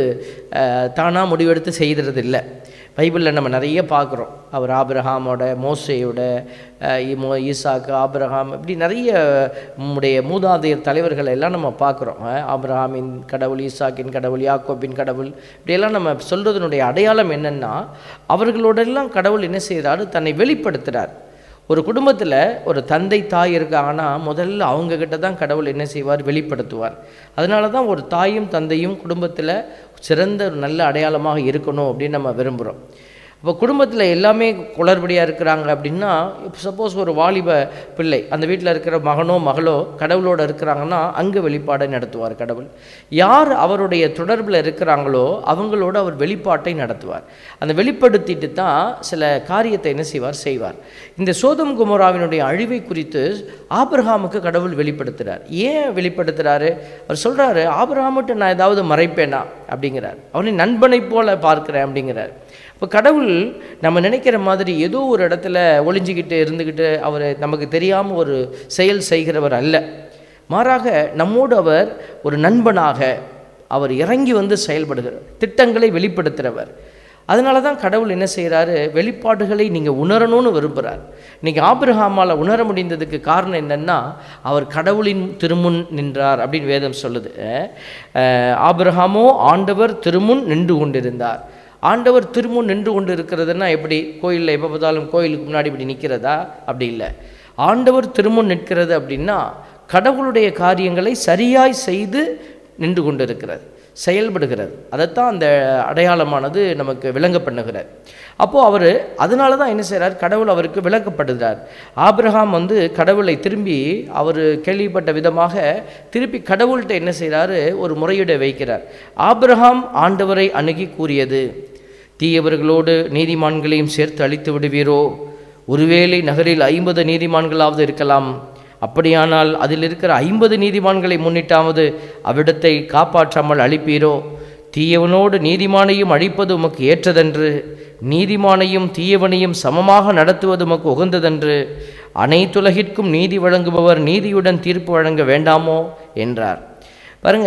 தானாக முடிவெடுத்து செய்கிறது. பைபிளில் நம்ம நிறைய பார்க்குறோம். அவர் ஆபிரகாமோட, மோசேயோட, ஈசாக்கு, ஆபிரகாம், இப்படி நிறைய நம்முடைய மூதாதையர் தலைவர்களை எல்லாம் நம்ம பார்க்குறோம். ஆபிரகாமின் கடவுள், ஈசாக்கின் கடவுள், யாக்கோபின் கடவுள், இப்படியெல்லாம் நம்ம சொல்கிறதுனுடைய அடையாளம் என்னென்னா, அவர்களோடெல்லாம் கடவுள் என்ன செய்கிறாரு? தன்னை வெளிப்படுத்துகிறார். ஒரு குடும்பத்தில் ஒரு தந்தை தாய் இருக்காங்கன்னா முதல்ல அவங்கக்கிட்ட தான் கடவுள் என்ன செய்வார்? வெளிப்படுத்துவார். அதனால தான் ஒரு தாயும் தந்தையும் குடும்பத்தில் சிறந்த ஒரு நல்ல அடையாளமாக இருக்கணும் அப்படின்னு நம்ம விரும்புகிறோம். இப்போ குடும்பத்தில் எல்லாமே குளறுபடியாக இருக்கிறாங்க அப்படின்னா, இப்போ சப்போஸ் ஒரு வாலிப பிள்ளை அந்த வீட்டில் இருக்கிற மகனோ மகளோ கடவுளோடு இருக்கிறாங்கன்னா அங்கே வெளிப்பாடை நடத்துவார் கடவுள். யார் அவருடைய தொடர்பில் இருக்கிறாங்களோ அவங்களோட அவர் வெளிப்பாட்டை நடத்துவார். அந்த வெளிப்படுத்திட்டு தான் சில காரியத்தை என்ன செய்வார். இந்த சோதம் குமோராவினுடைய அழிவை குறித்து ஆபிரகாமுக்கு கடவுள் வெளிப்படுத்துகிறார். ஏன் வெளிப்படுத்துகிறாரு? அவர் சொல்கிறாரு, ஆபிரகாமுட்டு நான் ஏதாவது மறைப்பேனா அப்படிங்கிறார். அவனை நண்பனை போல பார்க்குறேன் அப்படிங்கிறார். இப்போ கடவுள் நம்ம நினைக்கிற மாதிரி ஏதோ ஒரு இடத்துல ஒளிஞ்சிக்கிட்டு இருந்துக்கிட்டு அவர் நமக்கு தெரியாமல் ஒரு செயல் செய்கிறவர் அல்ல. மாறாக நம்மோடு அவர் ஒரு நண்பனாக அவர் இறங்கி செயல்படுகிறார், திட்டங்களை வெளிப்படுத்துகிறவர். அதனால தான் கடவுள் என்ன செய்கிறாரு? வெளிப்பாடுகளை நீங்கள் உணரணும்னு விரும்புகிறார். இன்றைக்கி ஆபிரகாமால் உணர முடிந்ததுக்கு காரணம் என்னென்னா, அவர் கடவுளின் திருமுன் நின்றார் அப்படின்னு வேதம் சொல்லுது. ஆபிரகாமோ ஆண்டவர் திருமுன் நின்று கொண்டிருந்தார். ஆண்டவர் திருமுன் நின்று கொண்டு இருக்கிறதுனா எப்படி? கோயிலில் எப்போ பார்த்தாலும் கோயிலுக்கு முன்னாடி இப்படி நிற்கிறதா? அப்படி இல்லை. ஆண்டவர் திருமுன் நிற்கிறது அப்படின்னா கடவுளுடைய காரியங்களை சரியாய் செய்து நின்று கொண்டு இருக்கிறது, செயல்படுகிறது. அதைத்தான் அந்த அடையாளமானது நமக்கு விளங்க பண்ணுகிறார். அப்போது அவர் அதனால தான் என்ன செய்கிறார்? கடவுள் அவருக்கு விளக்கப்படுகிறார். ஆபிரகாம் கடவுளை திரும்பி அவர் கேள்விப்பட்ட விதமாக திருப்பி கடவுள்கிட்ட என்ன செய்கிறாரு? ஒரு முறையீடை வைக்கிறார். ஆபிரகாம் ஆண்டவரை அணுகி கூறியது, தீயவர்களோடு நீதிமான்களையும் சேர்த்து அழித்து விடுவீரோ? ஒருவேளை நகரில் 50 நீதிமான்களாவது இருக்கலாம். அப்படியானால் அதில் இருக்கிற 50 நீதிமான்களை முன்னிட்டாவது அவ்விடத்தை காப்பாற்றாமல் அழிப்பீரோ? தீயவனோடு நீதிமானையும் அழிப்பது உமக்கு ஏற்றதென்று, நீதிமானையும் தீயவனையும் சமமாக நடத்துவது உமக்கு உகந்ததென்று. அனைத்துலகிற்கும் நீதி வழங்குபவர் நீதியுடன் தீர்ப்பு வழங்க வேண்டாமோ என்றார். பாருங்க,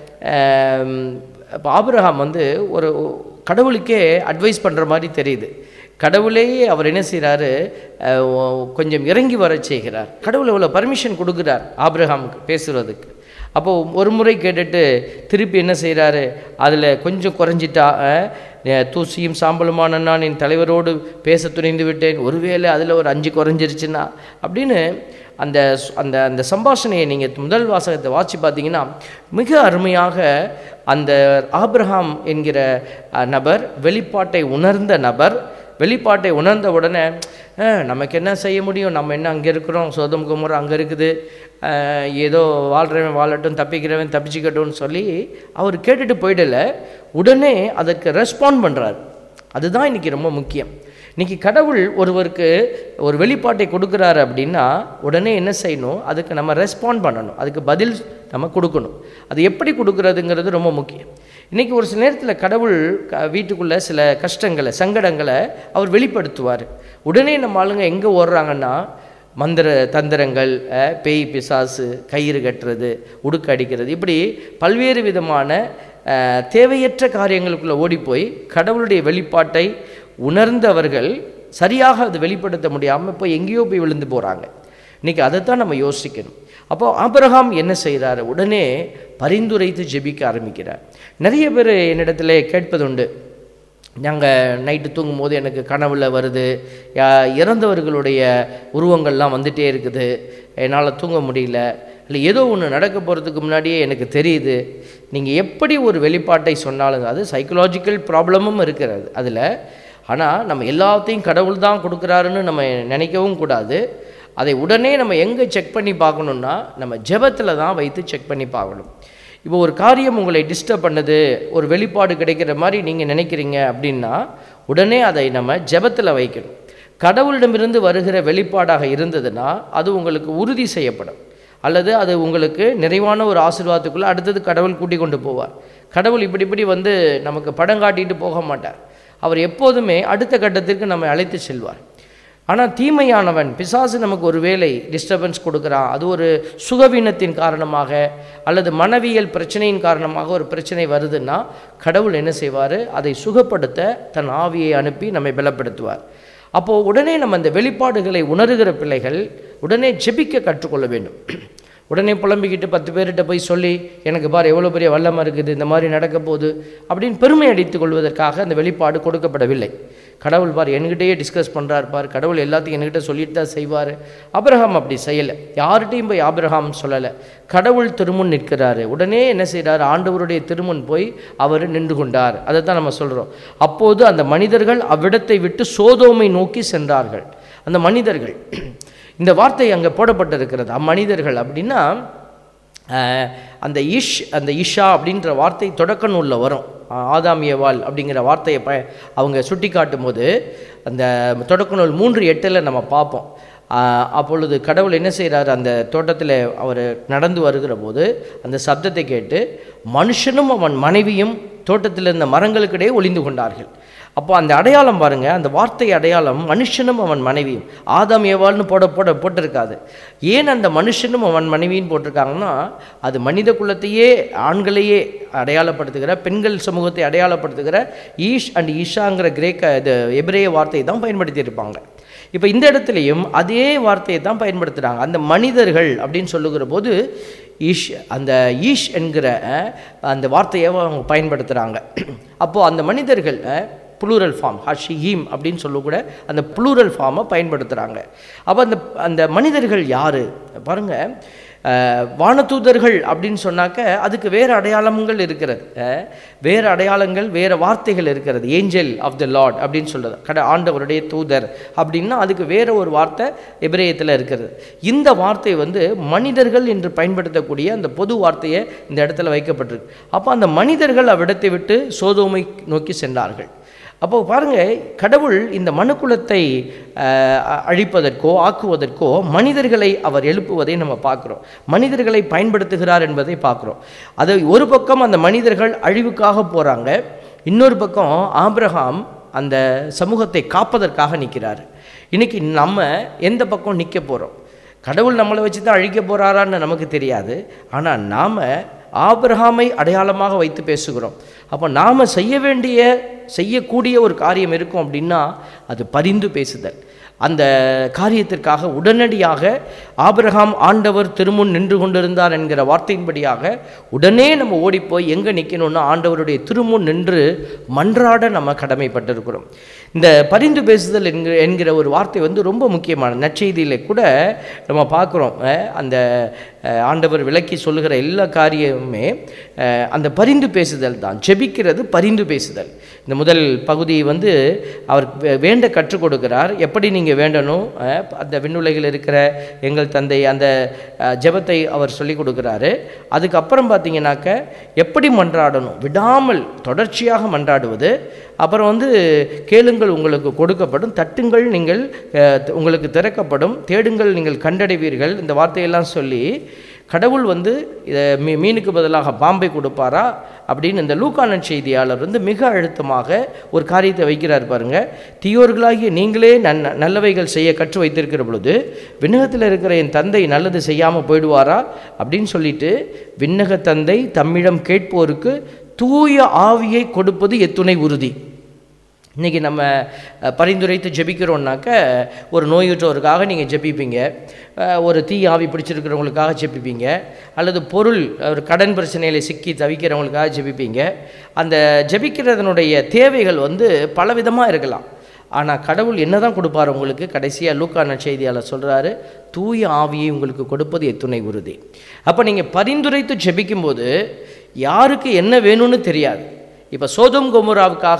ஆபிரகாம் ஒரு கடவுளுக்கே அட்வைஸ் பண்ணுற மாதிரி தெரியுது. கடவுளையே அவர் என்ன செய்கிறாரு? கொஞ்சம் இறங்கி வர செய்கிறார். கடவுள் இவ்வளோ பர்மிஷன் கொடுக்குறார் ஆபிரகாமுக்கு பேசுகிறதுக்கு. அப்போது ஒரு முறை கேட்டுட்டு திருப்பி என்ன செய்கிறாரு? அதில் கொஞ்சம் குறைஞ்சிட்டா, தூசியும் சாம்பலுமான நான் என் தலைவரோடு பேச துணிந்து விட்டேன், ஒருவேளை அதில் ஒரு 5 குறைஞ்சிருச்சுன்னா அப்படின்னு அந்த அந்த அந்த சம்பாஷணையை நீங்கள் முதல் வாசகத்தை வாசி பார்த்தீங்கன்னா மிக அருமையாக அந்த ஆபிரகாம் என்கிற நபர் வெளிப்பாட்டை உணர்ந்த நபர். வெளிப்பாட்டை உணர்ந்த உடனே நமக்கு என்ன செய்ய முடியும், நம்ம என்ன அங்கே இருக்கிறோம், சோதம் குமோரா அங்கே இருக்குது, ஏதோ வாழ்கிறவன் வாழட்டும், தப்பிக்கிறவன் தப்பிச்சுக்கட்டும்னு சொல்லி அவர் கேட்டுட்டு போயிடல, உடனே அதற்கு ரெஸ்பாண்ட் பண்ணுறார். அதுதான் இன்றைக்கி ரொம்ப முக்கியம். இன்றைக்கி கடவுள் ஒருவருக்கு ஒரு வெளிப்பாட்டை கொடுக்குறாரு அப்படின்னா உடனே என்ன செய்யணும்? அதுக்கு நம்ம ரெஸ்பாண்ட் பண்ணணும், அதுக்கு பதில் நம்ம கொடுக்கணும். அது எப்படி கொடுக்குறதுங்கிறது ரொம்ப முக்கியம். இன்றைக்கி ஒரு சில நேரத்தில் கடவுள் வீட்டுக்குள்ளே சில கஷ்டங்களை, சங்கடங்களை அவர் வெளிப்படுத்துவார். உடனே நம்ம ஆளுங்க எங்கே ஓடுறாங்கன்னா மந்திர தந்திரங்கள், பேய் பிசாசு, கயிறு கட்டுறது, உடுக்கு அடிக்கிறது, இப்படி பல்வேறு விதமான தேவையற்ற காரியங்களுக்குள்ளே ஓடிப்போய் கடவுளுடைய வெளிப்பாட்டை உணர்ந்தவர்கள் சரியாக அது வெளிப்படுத்த முடியாமல் இப்போ எங்கேயோ போய் விழுந்து போகிறாங்க. இன்றைக்கி அதைத்தான் நம்ம யோசிக்கணும். அப்போ ஆபிரகாம் என்ன செய்கிறாரு? உடனே பரிந்துரைத்து ஜெபிக்க ஆரம்பிக்கிறார். நிறைய பேர் என்னிடத்துல கேட்பதுண்டு, நாங்கள் நைட்டு தூங்கும் போது எனக்கு கனவுல வருது, இறந்தவர்களுடைய உருவங்கள்லாம் வந்துகிட்டே இருக்குது, என்னால் தூங்க முடியல, இல்லை ஏதோ ஒன்று நடக்க போகிறதுக்கு முன்னாடியே எனக்கு தெரியுது. நீங்கள் எப்படி ஒரு வெளிப்பாட்டை சொன்னாலும் அது சைக்கலாஜிக்கல் ப்ராப்ளமும் இருக்கிறது அதில். ஆனால் நம்ம எல்லாத்தையும் கடவுள் தான் கொடுக்குறாருன்னு நம்ம நினைக்கவும் கூடாது. அதை உடனே நம்ம எங்கே செக் பண்ணி பார்க்கணுன்னா நம்ம ஜெபத்தில் தான் வைத்து செக் பண்ணி பார்க்கணும். இப்போ ஒரு காரியம் உங்களை டிஸ்டர்ப் பண்ணுது, ஒரு வெளிப்பாடு கிடைக்கிற மாதிரி நீங்கள் நினைக்கிறீங்க அப்படின்னா உடனே அதை நம்ம ஜெபத்தில் வைக்கணும். கடவுளிடமிருந்து வருகிற வெளிப்பாடாக இருந்ததுன்னா அது உங்களுக்கு உறுதி செய்யப்படும். அல்லது அது உங்களுக்கு நிறைவான ஒரு ஆசீர்வாதத்துக்குள்ளே அடுத்தது கடவுள் கூட்டி கொண்டு போவார். கடவுள் இப்படி வந்து நமக்கு படம் காட்டிட்டு போக மாட்டார். அவர் எப்போதுமே அடுத்த கட்டத்திற்கு நம்மை அழைத்து செல்வார். ஆனால் தீமையானவன் பிசாசு நமக்கு ஒரு வேளை டிஸ்டர்பன்ஸ் கொடுக்குறான், அது ஒரு சுகவீனத்தின் காரணமாக அல்லது மனவியல் பிரச்சனையின் காரணமாக ஒரு பிரச்சனை வருதுன்னா கடவுள் என்ன செய்வார், அதை சுகப்படுத்த தன் ஆவியை அனுப்பி நம்மை பலப்படுத்துவார். அப்போது உடனே நம்ம அந்த வெளிப்பாடுகளை உணர்கிற பிள்ளைகள் உடனே ஜெபிக்க கற்றுக்கொள்ள வேண்டும். உடனே புலம்பிக்கிட்டு 10 பேர்கிட்ட போய் சொல்லி எனக்கு பார் எவ்வளோ பெரிய வல்லமாக இருக்குது, இந்த மாதிரி நடக்க போகுது அப்படின்னு பெருமை அடித்துக் கொள்வதற்காக அந்த வெளிப்பாடு கொடுக்கப்படவில்லை. கடவுள் பார் என்கிட்டயே டிஸ்கஸ் பண்ணுறாரு பார், கடவுள் எல்லாத்தையும் என்கிட்ட சொல்லிட்டு தான் செய்வார். ஆபிரகாம் அப்படி செய்யலை, யார்கிட்டையும் போய் ஆபிரகாம் சொல்லலை. கடவுள் திருமுன் நிற்கிறாரு, உடனே என்ன செய்கிறார், ஆண்டவருடைய திருமுன் போய் அவர் நின்று கொண்டார். அதை தான் நம்ம சொல்கிறோம். அப்போது அந்த மனிதர்கள் அவ்விடத்தை விட்டு சோதோமை நோக்கி சென்றார்கள். அந்த மனிதர்கள், இந்த வார்த்தை அங்கே போடப்பட்டிருக்கிறது. அம்மனிதர்கள் அப்படின்னா அந்த இஷா அப்படின்ற வார்த்தை தொடக்க நூலில் வரும். ஆதாம் ஏவாள் அப்படிங்கிற வார்த்தையை அவங்க சுட்டி காட்டும் போது அந்த தொடக்க நூல் 3:8 நம்ம பார்ப்போம். அப்பொழுது கடவுள் என்ன செய்கிறார், அந்த தோட்டத்தில் அவர் நடந்து வருகிற போது அந்த சப்தத்தை கேட்டு மனுஷனும் அவன் மனைவியும் தோட்டத்தில் இருந்த மரங்களுக்கிடையே ஒளிந்து கொண்டார்கள். அப்போ அந்த அடையாளம் பாருங்கள், அந்த வார்த்தை அடையாளம் மனுஷனும் அவன் மனைவியும். ஆதாம் ஏவாள்னு போட்டிருக்காது. ஏன் அந்த மனுஷனும் அவன் மனைவின்னு போட்டிருக்காங்கன்னா அது மனித குலத்தையே ஆண்களையே அடையாளப்படுத்துகிற, பெண்கள் சமூகத்தை அடையாளப்படுத்துகிற ஈஷ் அண்ட் ஈஷாங்கிற எபிரேய வார்த்தையை தான் பயன்படுத்தியிருப்பாங்க. இப்போ இந்த இடத்துலையும் அதே வார்த்தையை தான் பயன்படுத்துகிறாங்க. அந்த மனிதர்கள் அப்படின்னு சொல்லுகிற போது அந்த ஈஷ் என்கிற அந்த வார்த்தையை அவங்க பயன்படுத்துகிறாங்க. அப்போது அந்த மனிதர்கள் புளூரல் ஃபார்ம் ஹஷீம் அப்படின்னு சொல்லக்கூட அந்த புளூரல் ஃபார்மை பயன்படுத்துகிறாங்க. அப்போ அந்த மனிதர்கள் யார் பாருங்கள், வானதூதர்கள் அப்படின்னு சொன்னாக்க அதுக்கு வேறு அடையாளங்கள் இருக்கிறது, வேறு அடையாளங்கள், வேறு வார்த்தைகள் இருக்கிறது. ஏஞ்சல் ஆஃப் த லார்ட் அப்படின்னு சொல்கிறது, ஆண்டவருடைய தூதர் அப்படின்னா அதுக்கு வேறு ஒரு வார்த்தை எபிரேயத்தில் இருக்கிறது. இந்த வார்த்தை மனிதர்கள் என்று பயன்படுத்தக்கூடிய அந்த பொது வார்த்தையை இந்த இடத்துல வைக்கப்பட்டிருக்கு. அப்போ அந்த மனிதர்கள் அவ்விடத்தை விட்டு சோதோமை நோக்கி சென்றார்கள். அப்போ பாருங்கள், கடவுள் இந்த மனுக்குலத்தை அழிப்பதற்கோ ஆக்குவதற்கோ மனிதர்களை அவர் எழுப்புவதை நம்ம பார்க்குறோம், மனிதர்களை பயன்படுத்துகிறார் என்பதை பார்க்குறோம். அது ஒரு பக்கம் அந்த மனிதர்கள் அழிவுக்காக போகிறாங்க, இன்னொரு பக்கம் ஆபிரகாம் அந்த சமூகத்தை காப்பதற்காக நிற்கிறார். இன்றைக்கி நம்ம எந்த பக்கம் நிற்க போகிறோம்? கடவுள் நம்மளை வச்சு தான் அழிக்க போகிறாரான்னு நமக்கு தெரியாது. ஆனால் நாம் ஆபிரகாமை அடையாளமாக வைத்து பேசுகிறோம். அப்போ நாம் செய்யக்கூடிய ஒரு காரியம் இருக்கும் அப்படின்னா அது பரிந்து பேசுதல். அந்த காரியத்திற்காக உடனடியாக ஆபிரகாம் ஆண்டவர் திருமுன் நின்று கொண்டிருந்தார் என்கிற வார்த்தையின்படியாக உடனே நம்ம ஓடிப்போய் எங்கே நிற்கணும்னா ஆண்டவருடைய திருமுன் நின்று மன்றாட நம்ம கடமைப்பட்டிருக்கிறோம். இந்த பரிந்து பேசுதல் என்கிற ஒரு வார்த்தை ரொம்ப முக்கியமான நற்செய்தியில் கூட நம்ம பார்க்குறோம். அந்த ஆண்டவர் விளக்கி சொல்லுகிற எல்லா காரியமுமே அந்த பரிந்து பேசுதல் தான். ஜெபிக்கிறது பரிந்து பேசுதல். இந்த முதல் பகுதி அவர் வேண்ட கற்றுக் கொடுக்கிறார். எப்படி நீங்கள் வேண்டணும், அந்த விண்ணுலகில் இருக்கிற எங்கள் தந்தை அந்த ஜெபத்தை அவர் சொல்லி கொடுக்குறாரு. அதுக்கப்புறம் பார்த்தீங்கன்னாக்க எப்படி மன்றாடணும், விடாமல் தொடர்ச்சியாக மன்றாடுவது. அப்புறம் கேளுங்கள் உங்களுக்கு கொடுக்கப்படும், தட்டுங்கள் நீங்கள் உங்களுக்கு திறக்கப்படும், தேடுங்கள் நீங்கள் கண்டடைவீர்கள். இந்த வார்த்தையெல்லாம் சொல்லி கடவுள் இதை மீனுக்கு பதிலாக பாம்பை கொடுப்பாரா அப்படின்னு இந்த லூக்கா நற்செய்தியாளர் மிக அழுத்தமாக ஒரு காரியத்தை வைக்கிறார் பாருங்க. தீயோர்களாகிய நீங்களே நல்லவைகள் செய்ய கற்று வைத்திருக்கிற பொழுது விண்ணகத்தில் இருக்கிற என் தந்தை நல்லது செய்யாமல் போயிடுவாரா அப்படின்னு சொல்லிட்டு, விண்ணக தந்தை தம்மிடம் கேட்போருக்கு தூய ஆவியை கொடுப்பது எத்துணை உறுதி. இன்றைக்கி நம்ம பரிந்துரைத்து ஜெபிக்கிறோன்னாக்க ஒரு நோயுற்றோருக்காக நீங்கள் ஜெபிப்பீங்க, ஒரு தீ ஆவி பிடிச்சிருக்கிறவங்களுக்காக ஜெபிப்பீங்க, அல்லது பொருள் ஒரு கடன் பிரச்சனையில் சிக்கி தவிக்கிறவங்களுக்காக ஜெபிப்பீங்க. அந்த ஜெபிக்கிறதனுடைய தேவைகள் பலவிதமாக இருக்கலாம். ஆனால் கடவுள் என்ன தான் கொடுப்பார் உங்களுக்கு? கடைசியாக லூக்கா நற்செய்தியாளர் சொல்கிறாரு, தூய ஆவியை உங்களுக்கு கொடுப்பது எத்துணை உறுதி. அப்போ நீங்கள் பரிந்துரைத்து ஜெபிக்கும்போது யாருக்கு என்ன வேணும்னு தெரியாது. இப்போ சோதோம் கொமோராவுக்காக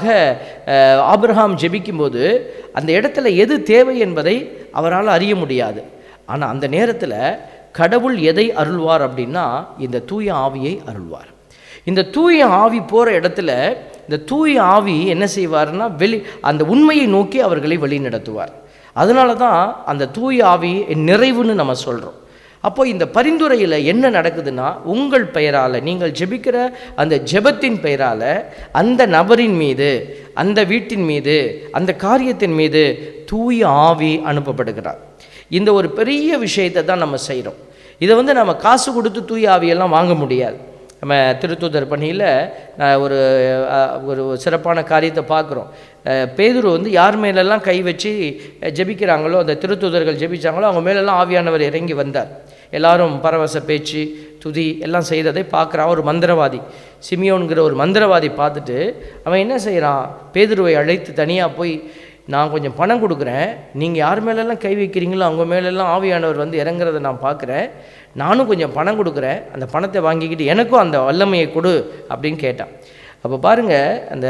ஆபிரகாம் ஜெபிக்கும்போது அந்த இடத்துல எது தேவை என்பதை அவரால் அறிய முடியாது. ஆனால் அந்த நேரத்தில் கடவுள் எதை அருள்வார் அப்படின்னா இந்த தூய ஆவியை அருள்வார். இந்த தூய ஆவி போகிற இடத்துல இந்த தூய ஆவி என்ன செய்வார்னா அந்த உண்மையை நோக்கி அவர்களை வழி நடத்துவார். அதனால தான் அந்த தூய ஆவி நிறைவுன்னு நம்ம சொல்கிறோம். அப்போ இந்த பரிந்துரையில் என்ன நடக்குதுன்னா, உங்கள் பெயரால் நீங்கள் ஜெபிக்கிற அந்த ஜெபத்தின் பெயரால் அந்த நபரின் மீது, அந்த வீட்டின் மீது, அந்த காரியத்தின் மீது தூய ஆவி அனுப்பப்படுகிறார். இந்த ஒரு பெரிய விஷயத்தை தான் நம்ம செய்கிறோம். இதை நம்ம காசு கொடுத்து தூய ஆவியெல்லாம் வாங்க முடியாது. நம்ம திருத்தூதர் பணியில் ஒரு ஒரு சிறப்பான காரியத்தை பார்க்குறோம். பேதுரு யார் மேலெல்லாம் கை வச்சு ஜெபிக்கிறாங்களோ, அந்த திருத்தூதர்கள் ஜெபிச்சாங்களோ, அவங்க மேலெல்லாம் ஆவியானவர் இறங்கி வந்தார். எல்லாரும் பரவச பேச்சு துதி எல்லாம் செய்ததை பார்க்குறான். ஒரு மந்திரவாதி, சிமியோன்கிற ஒரு மந்திரவாதி பார்த்துட்டு அவன் என்ன செய்கிறான், பேதுருவை அழைத்து தனியாக போய், நான் கொஞ்சம் பணம் கொடுக்குறேன், நீங்கள் யார் மேலெல்லாம் கை வைக்கிறீங்களோ அவங்க மேலெல்லாம் ஆவியானவர் இறங்குறதை நான் பார்க்குறேன், நானும் கொஞ்சம் பணம் கொடுக்குறேன், அந்த பணத்தை வாங்கிக்கிட்டு எனக்கும் அந்த வல்லமையை கொடு அப்படின்னு கேட்டான். அப்போ பாருங்கள், அந்த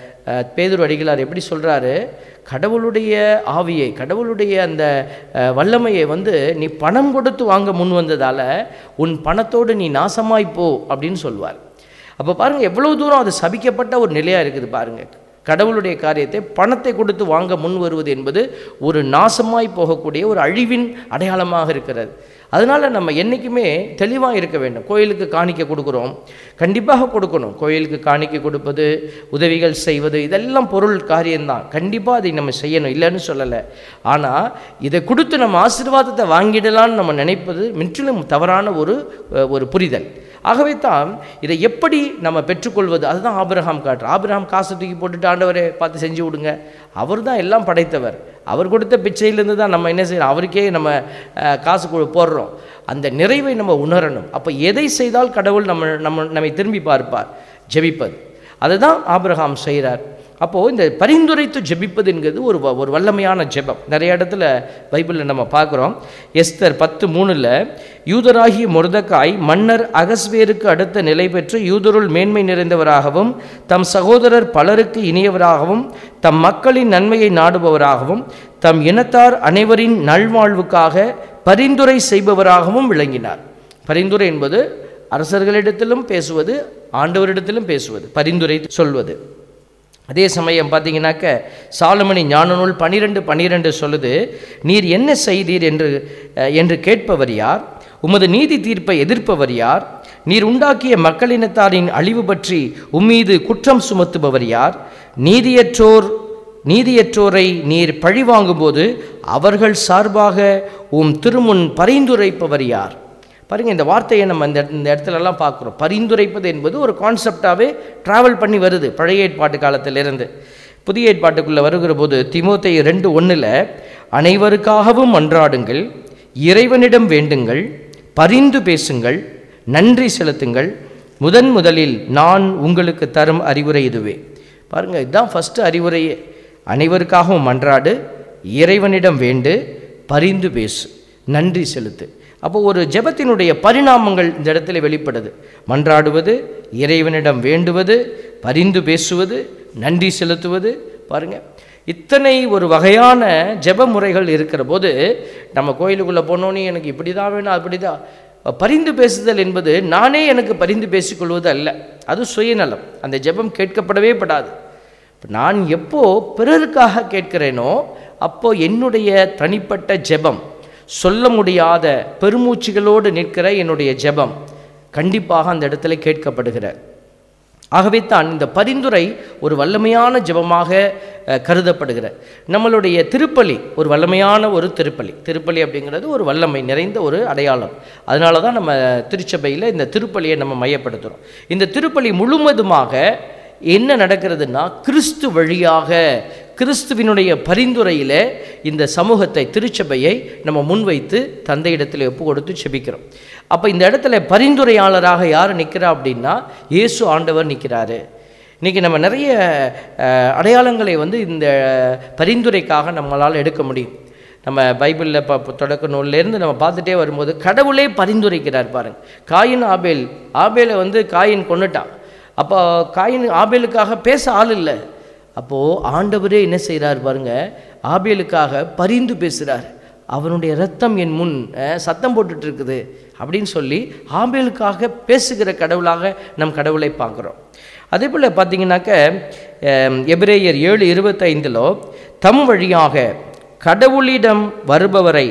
பேதுரு அடிகளார் எப்படி சொல்கிறாரு, கடவுளுடைய ஆவியை, கடவுளுடைய அந்த வல்லமையை நீ பணம் கொடுத்து வாங்க முன் வந்ததால் உன் பணத்தோடு நீ நாசமாய்ப்போ அப்படின்னு சொல்வார். அப்போ பாருங்கள் எவ்வளோ தூரம் அது சபிக்கப்பட்ட ஒரு நிலையாக இருக்குது பாருங்கள். கடவுளுடைய காரியத்தை பணத்தை கொடுத்து வாங்க முன் வருவது என்பது ஒரு நாசமாய் போகக்கூடிய ஒரு அழிவின் அடையாளமாக இருக்கிறது. அதனால் நம்ம என்றைக்குமே தெளிவாக இருக்க வேண்டும். கோயிலுக்கு காணிக்கை கொடுக்குறோம், கண்டிப்பாக கொடுக்கணும். கோயிலுக்கு காணிக்கை கொடுப்பது, உதவிகள் செய்வது, இதெல்லாம் பொருள் காரியம்தான், கண்டிப்பாக அதை நம்ம செய்யணும், இல்லைன்னு சொல்லலை. ஆனால் இதை கொடுத்து நம்ம ஆசீர்வாதத்தை வாங்கிடலான்னு நம்ம நினைப்பது முற்றிலும் தவறான ஒரு புரிதல். ஆகவே தான் இதை எப்படி நம்ம பெற்றுக்கொள்வது, அதுதான் ஆபிரகாம் காட்டுற. ஆபிரகாம் காசு தூக்கி போட்டுட்டு ஆண்டவரை பார்த்து செஞ்சு விடுங்க, அவர் தான் எல்லாம் படைத்தவர், அவர் கொடுத்த பிச்சையிலேருந்து தான் நம்ம என்ன செய்யணும், அவருக்கே நம்ம காசு போடுறோம். அந்த நிறைவை நம்ம உணரணும். அப்போ எதை செய்தால் கடவுள் நம்மை திரும்பி பார்ப்பார், ஜெபிப்பது. அதுதான் ஆபிரகாம் செய்கிறார். அப்போது இந்த பரிந்துரைத்து ஜெபிப்பது என்கிறது ஒரு வல்லமையான ஜெபம். நிறைய இடத்துல பைபிளில் நம்ம பார்க்குறோம். எஸ்தர் 10:3 யூதராகிய மொர்தெகாய் மன்னர் அகஸ்வேருக்கு அடுத்த நிலை பெற்று யூதருள் மேன்மை நிறைந்தவராகவும் தம் சகோதரர் பலருக்கு இனியவராகவும் தம் மக்களின் நன்மையை நாடுபவராகவும் தம் இனத்தார் அனைவரின் நல்வாழ்வுக்காக பரிந்துரை செய்பவராகவும் விளங்கினார். பரிந்துரை என்பது அரசர்களிடத்திலும் பேசுவது, ஆண்டவரிடத்திலும் பேசுவது, பரிந்துரை சொல்வது. அதே சமயம் பார்த்தீங்கன்னாக்க சாலமணி ஞானநூல் 12:12 சொல்லுது, நீர் என்ன செய்தீர் என்று கேட்பவர் யார், உமது நீதி தீர்ப்பை எதிர்ப்பவர் யார், நீர் உண்டாக்கிய மக்களினத்தாரின் அழிவு பற்றி உம்மீது குற்றம் சுமத்துபவர் யார், நீதியற்றோரை நீர் பழிவாங்கும்போது அவர்கள் சார்பாக திருமுன் பரிந்துரைப்பவர் யார். பாருங்கள், இந்த வார்த்தையை நம்ம இந்த இடத்துலலாம் பார்க்குறோம். பரிந்துரைப்பது என்பது ஒரு கான்செப்டாகவே ட்ராவல் பண்ணி வருது பழைய ஏற்பாட்டு காலத்திலிருந்து. புதிய ஏற்பாட்டுக்குள்ளே வருகிற போது தீமோத்தேயு 2:1 அனைவருக்காகவும் மன்றாடுங்கள், இறைவனிடம் வேண்டுங்கள், பரிந்து பேசுங்கள், நன்றி செலுத்துங்கள், முதலில் நான் உங்களுக்கு தரும் அறிவுரை இதுவே. பாருங்கள், இதுதான் ஃபஸ்ட்டு அறிவுரையே. அனைவருக்காகவும் மன்றாடு, இறைவனிடம் வேண்டு, பரிந்து பேசு, நன்றி செலுத்து. அப்போ ஒரு ஜெபத்தினுடைய பரிணாமங்கள் இந்த இடத்துல வெளிப்படுது. மன்றாடுவது, இறைவனிடம் வேண்டுவது, பரிந்து பேசுவது, நன்றி செலுத்துவது. பாருங்கள், இத்தனை ஒரு வகையான ஜெப முறைகள் இருக்கிற போது நம்ம கோயிலுக்குள்ளே போனோன்னே எனக்கு இப்படி தான் வேணும், அப்படி தான். பரிந்து பேசுதல் என்பது நானே எனக்கு பரிந்து பேசிக்கொள்வது அல்ல, அது சுயநலம். அந்த ஜெபம் கேட்கப்படவே படாது. நான் எப்போ பிறருக்காக கேட்கிறேனோ அப்போ என்னுடைய தனிப்பட்ட ஜெபம், சொல்ல முடியாத பெருமூச்சுகளோடு நிற்கிற என்னுடைய ஜெபம் கண்டிப்பாக அந்த இடத்துல கேட்கப்படுகிறார். ஆகவே தான் இந்த பரிந்துரை ஒரு வல்லமையான ஜெபமாக கருதப்படுகிறது. நம்மளுடைய திருப்பலி ஒரு வல்லமையான ஒரு திருப்பலி அப்படிங்கிறது ஒரு வல்லமை நிறைந்த ஒரு அடையாளம். அதனால தான் நம்ம திருச்சபையில் இந்த திருப்பலியை நம்ம மையப்படுத்துகிறோம். இந்த திருப்பலி முழுவதுமாக என்ன நடக்கிறதுனா, கிறிஸ்து வழியாக கிறிஸ்துவினுடைய பரிந்துரையில் இந்த சமூகத்தை, திருச்சபையை நம்ம முன்வைத்து தந்தையிடத்தில் ஒப்பு கொடுத்து செபிக்கிறோம். அப்போ இந்த இடத்துல பரிந்துரையாளராக யார் நிற்கிறா அப்படின்னா, இயேசு ஆண்டவர் நிற்கிறாரு. இன்றைக்கி நம்ம நிறைய அடையாளங்களை இந்த பரிந்துரைக்காக நம்மளால் எடுக்க முடியும். நம்ம பைபிளில் தொடக்க நூல்லேருந்து நம்ம பார்த்துட்டே வரும்போது கடவுளே பரிந்துரைக்கிறார். பாருங்கள், காயின் ஆபேலை காயின் கொன்னுட்டான். அப்போ காயின் ஆபேலுக்காக பேச ஆள் இல்லை. அப்போது ஆண்டவரே என்ன செய்கிறார் பாருங்கள், ஆபேலுக்காக பரிந்து பேசுகிறார். அவனுடைய இரத்தம் என் முன் சத்தம் போட்டுட்டு இருக்குது அப்படின்னு சொல்லி ஆபேலுக்காக பேசுகிற கடவுளாக நம் கடவுளை பார்க்குறோம். அதே போல் பார்த்தீங்கன்னாக்க எபிரேயர் 7:25 தம் வழியாக கடவுளிடம் வருபவரை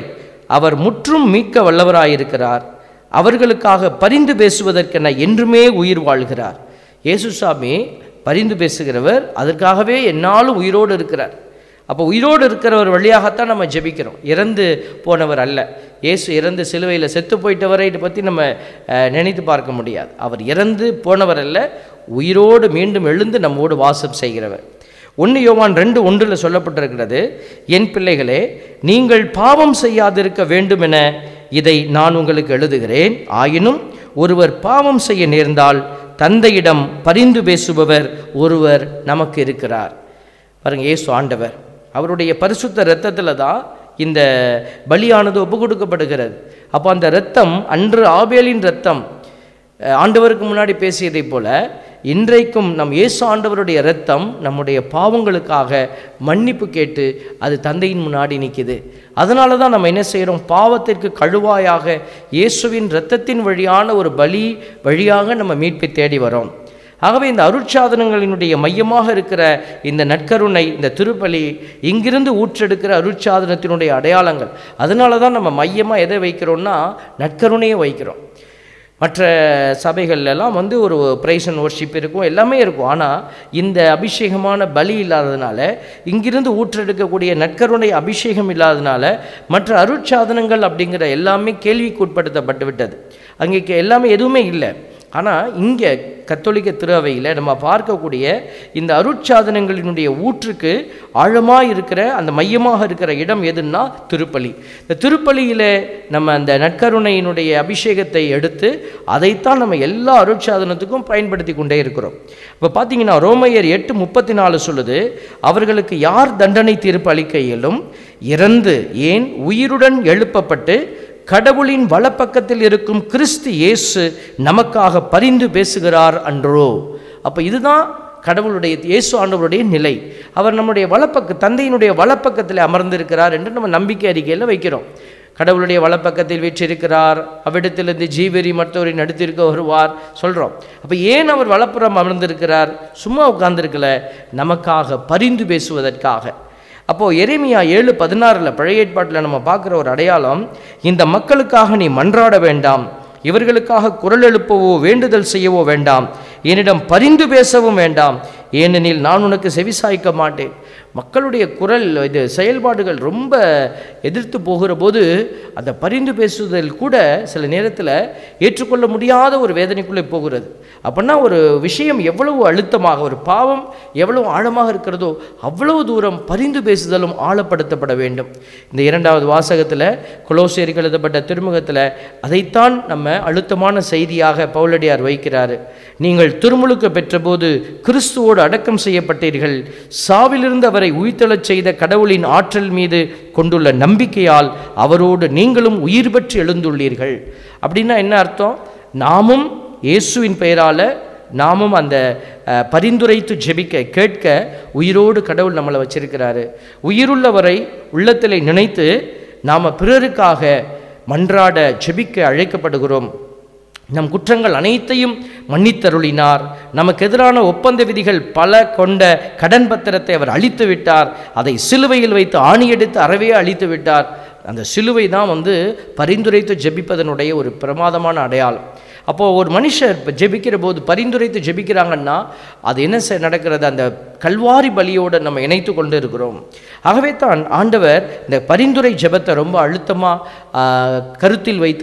அவர் முற்றும் மீட்க வல்லவராயிருக்கிறார். அவர்களுக்காக பரிந்து பேசுவதற்கென என்றுமே உயிர் வாழ்கிறார். இயேசுசாமி பரிந்து பேசுகிறவர், அதற்காகவே என்னாலும் உயிரோடு இருக்கிறார். அப்போ உயிரோடு இருக்கிறவர் வழியாகத்தான் நம்ம ஜெபிக்கிறோம், இறந்து போனவர் அல்ல. இயேசு இறந்து சிலுவையில் செத்து போயிட்டவரை இதை பற்றி நம்ம நினைத்து பார்க்க முடியாது. அவர் இறந்து போனவர் அல்ல, உயிரோடு மீண்டும் எழுந்து நம்மோடு வாசம் செய்கிறவர். 1 யோவான் 2:1 சொல்லப்பட்டிருக்கிறது, என் பிள்ளைகளே, நீங்கள் பாவம் செய்யாதிருக்க வேண்டும் என இதை நான் உங்களுக்கு எழுதுகிறேன். ஆயினும் ஒருவர் பாவம் செய்ய நேர்ந்தால் தந்தையிடம் பரிந்து பேசுபவர் ஒருவர் நமக்கு இருக்கிறார். பாருங்க, இயேசு ஆண்டவர், அவருடைய பரிசுத்த இரத்தத்தில் தான் இந்த பலியானது ஒப்பு கொடுக்கப்படுகிறது. அப்போ அந்த இரத்தம், அன்று ஆபேலின் இரத்தம் ஆண்டவருக்கு முன்னாடி பேசியதை போல இன்றைக்கும் நம் இயேசு ஆண்டவருடைய இரத்தம் நம்முடைய பாவங்களுக்காக மன்னிப்பு கேட்டு அது தந்தையின் முன்னாடி நிற்கிது. அதனால தான் நம்ம என்ன செய்கிறோம், பாவத்திற்கு கழுவாயாக இயேசுவின் இரத்தத்தின் வழியான ஒரு பலி வழியாக நம்ம மீட்பை தேடி வரோம். ஆகவே இந்த அருட்சாதனங்களினுடைய மையமாக இருக்கிற இந்த நற்கருணை, இந்த திருப்பலி, இங்கிருந்து ஊற்றெடுக்கிற அருட்சாதனத்தினுடைய அடையாளங்கள். அதனால தான் நம்ம மையமாக எதை வைக்கிறோம்னா நற்கருணையை வைக்கிறோம். மற்ற சபைகள்லாம் ஒரு ப்ரைஸ் அண்ட் வர்ஷிப் இருக்கும், எல்லாமே இருக்கும். ஆனால் இந்த அபிஷேகமான பலி இல்லாததுனால, இங்கிருந்து ஊற்றெடுக்கக்கூடிய நற்கருணை அபிஷேகம் இல்லாததுனால மற்ற அருட்சாதனங்கள் அப்படிங்கிற எல்லாமே கேள்விக்கு உட்படுத்தப்பட்டு விட்டது. அங்கே எல்லாமே எதுவுமே இல்லை. ஆனால் இங்கே கத்தோலிக்க திரு அவையில் நம்ம பார்க்கக்கூடிய இந்த அருட்சாதனங்களினுடைய ஊற்றுக்கு ஆழமாக இருக்கிற அந்த மையமாக இருக்கிற இடம் எதுன்னா திருப்பலி. இந்த திருப்பலியில் நம்ம அந்த நற்கருணையினுடைய அபிஷேகத்தை எடுத்து அதைத்தான் நம்ம எல்லா அருட்சாதனத்துக்கும் பயன்படுத்தி கொண்டே இருக்கிறோம். இப்போ பார்த்தீங்கன்னா ரோமையர் 8:34 சொல்லுது, அவர்களுக்கு யார் தண்டனை தீர்ப்பு அளிக்க இயலும், இறந்து ஏன் உயிருடன் எழுப்பப்பட்டு கடவுளின் வலப்பக்கத்தில் இருக்கும் கிறிஸ்து இயேசு நமக்காக பரிந்து பேசுகிறார் அன்றோ. அப்போ இதுதான் கடவுளுடைய, இயேசு ஆண்டவருடைய நிலை. அவர் நம்முடைய தந்தையினுடைய வலப்பக்கத்தில் அமர்ந்திருக்கிறார் என்று நம்ம நம்பிக்கை அறிக்கையில் வைக்கிறோம். கடவுளுடைய வலப்பக்கத்தில் வீற்றிருக்கிறார், அவ்விடத்திலிருந்து ஜீவரி மற்றவரின் அடுத்திருக்க வருவார் சொல்கிறோம். அப்போ ஏன் அவர் வலப்புறம் அமர்ந்திருக்கிறார்? சும்மா உட்கார்ந்துருக்கல, நமக்காக பரிந்து பேசுவதற்காக. அப்போது எரேமியா 7:16 பழைய ஏற்பாட்டில் நம்ம பார்க்குற ஒரு அடையாளம், இந்த மக்களுக்காக நீ மன்றாட வேண்டாம், இவர்களுக்காக குரல் எழுப்பவோ வேண்டுதல் செய்யவோ வேண்டாம், என்னிடம் பரிந்து பேசவும் வேண்டாம், ஏனெனில் நான் உனக்கு செவிசாய்க்க மாட்டேன். மக்களுடைய குரல் இது செயல்பாடுகள் ரொம்ப எதிர்த்து போகிற போது அந்த பரிந்து பேசுதல் கூட சில நேரத்தில் ஏற்றுக்கொள்ள முடியாத ஒரு வேதனைக்குள்ளே போகிறது. அப்படின்னா ஒரு விஷயம் எவ்வளவு அழுத்தமாக, ஒரு பாவம் எவ்வளவு ஆழமாக இருக்கிறதோ அவ்வளவு தூரம் பரிந்து பேசுதலும் ஆழப்படுத்தப்பட வேண்டும். இந்த 2வது வாசகத்தில், கொலோசியருக்கு எழுதப்பட்ட திருமுகத்தில் அதைத்தான் நம்ம அழுத்தமான செய்தியாக பவுலடியார் வைக்கிறார். நீங்கள் திருமுழுக்கு பெற்றபோது கிறிஸ்துவோடு அடக்கம் செய்யப்பட்டீர்கள், சாவிலிருந்து அவரை உயிர்த்தெழச் செய்த கடவுளின் ஆற்றல் மீது கொண்டுள்ள நம்பிக்கையால் அவரோடு நீங்களும் உயிர் பெற்று எழுந்துள்ளீர்கள். அப்படின்னா என்ன அர்த்தம்? நாமும் இயேசுவின் பெயரால் நாமும் அந்த பரிந்துரைத்து ஜெபிக்க கேட்க உயிரோடு கடவுள் நம்மளை வச்சிருக்கிறாரு. உயிருள்ளவரை உள்ளத்தில் நினைத்து நாம் பிறருக்காக மன்றாட ஜெபிக்க அழைக்கப்படுகிறோம். நம் குற்றங்கள் அனைத்தையும் மன்னித்தருளினார். நமக்கு எதிரான ஒப்பந்த விதிகள் பல கொண்ட கடன் பத்திரத்தை அவர் அழித்து விட்டார். அதை சிலுவையில் வைத்து ஆணியெடுத்து அறவே அழித்து விட்டார். அந்த சிலுவை தான் பரிந்துரைத்து ஜெபிப்பதனுடைய ஒரு பிரமாதமான அடையாளம். அப்போது ஒரு மனுஷர் ஜெபிக்கிற போது பரிந்துரைத்து ஜெபிக்கிறாங்கன்னா அது என்ன நடக்கிறது? அந்த கல்வாரி பலியோடு நம்ம இணைத்து கொண்டு இருக்கிறோம். ஆகவே தான் ஆண்டவர் இந்த பரிந்துரை ஜெபத்தை ரொம்ப அழுத்தமாக கருத்தில் வைத்து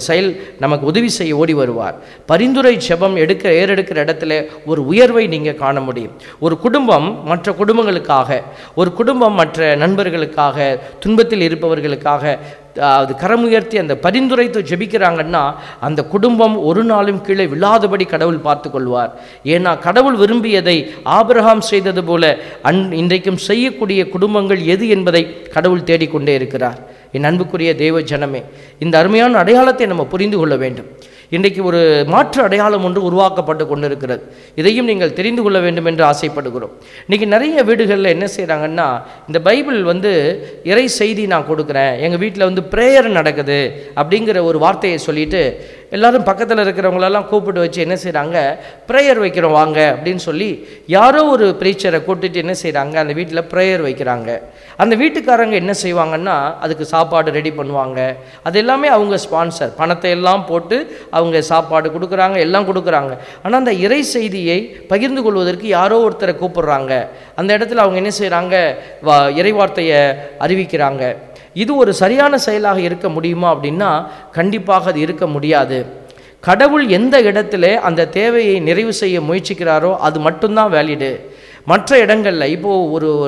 நமக்கு உதவி செய்ய ஓடி வருவார். பரிந்துரை ஜெபம் ஏறெடுக்கிற இடத்துல ஒரு உயர்வை நீங்கள் காண முடியும். ஒரு குடும்பம் மற்ற குடும்பங்களுக்காக, ஒரு குடும்பம் மற்ற நண்பர்களுக்காக, துன்பத்தில் இருப்பவர்களுக்காக அது கரமுயர்த்தி அந்த பரிந்துரைத்து ஜெபிக்கிறாங்கன்னா அந்த குடும்பம் ஒரு நாளும் கீழே விழாதபடி கடவுள் பார்த்து கொள்வார். ஏன்னா கடவுள் விரும்பியதை ஆபிரகாம் செய்தது போல இன்றைக்கும் செய்யக்கூடிய குடும்பங்கள் எது என்பதை கடவுள் தேடிக்கொண்டே இருக்கிறார். என் அன்புக்குரிய தேவ ஜனமே, இந்த அருமையான அடையாளத்தை நம்ம புரிந்து கொள்ள வேண்டும். இன்றைக்கு ஒரு மாற்று அடையாளம் ஒன்று உருவாக்கப்பட்டு கொண்டிருக்கிறது. இதையும் நீங்கள் தெரிந்து கொள்ள வேண்டும் என்று ஆசைப்படுகிறோம். இன்றைக்கி நிறைய வீடுகளில் என்ன செய்கிறாங்கன்னா, இந்த பைபிள் இறை செய்தி நான் கொடுக்குறேன், எங்கள் வீட்டில் ப்ரேயர் நடக்குது அப்படிங்கிற ஒரு வார்த்தையை சொல்லிட்டு எல்லாரும் பக்கத்தில் இருக்கிறவங்களெல்லாம் கூப்பிட்டு வச்சு என்ன செய்கிறாங்க, ப்ரேயர் வைக்கிறோம் வாங்க அப்படின்னு சொல்லி யாரோ ஒரு ப்ரீச்சரை கூட்டிட்டு என்ன செய்கிறாங்க, அந்த வீட்டில் ப்ரேயர் வைக்கிறாங்க. அந்த வீட்டுக்காரங்க என்ன செய்வாங்கன்னா அதுக்கு சாப்பாடு ரெடி பண்ணுவாங்க. அது எல்லாமே அவங்க ஸ்பான்சர், பணத்தை எல்லாம் போட்டு அவங்க சாப்பாடு கொடுக்குறாங்க, எல்லாம் கொடுக்குறாங்க. ஆனால் அந்த இறை செய்தியை பகிர்ந்து கொள்வதற்கு யாரோ ஒருத்தரை கூப்பிடுறாங்க. அந்த இடத்துல அவங்க என்ன செய்கிறாங்க, இறைவார்த்தையை அறிவிக்கிறாங்க. இது ஒரு சரியான செயலாக இருக்க முடியுமா அப்படின்னா கண்டிப்பாக அது இருக்க முடியாது. கடவுள் எந்த இடத்துல அந்த தேவையை நிறைவு செய்ய முயற்சிக்கிறாரோ அது மட்டும்தான் வேலிடு. மற்ற இடங்களில் இப்போது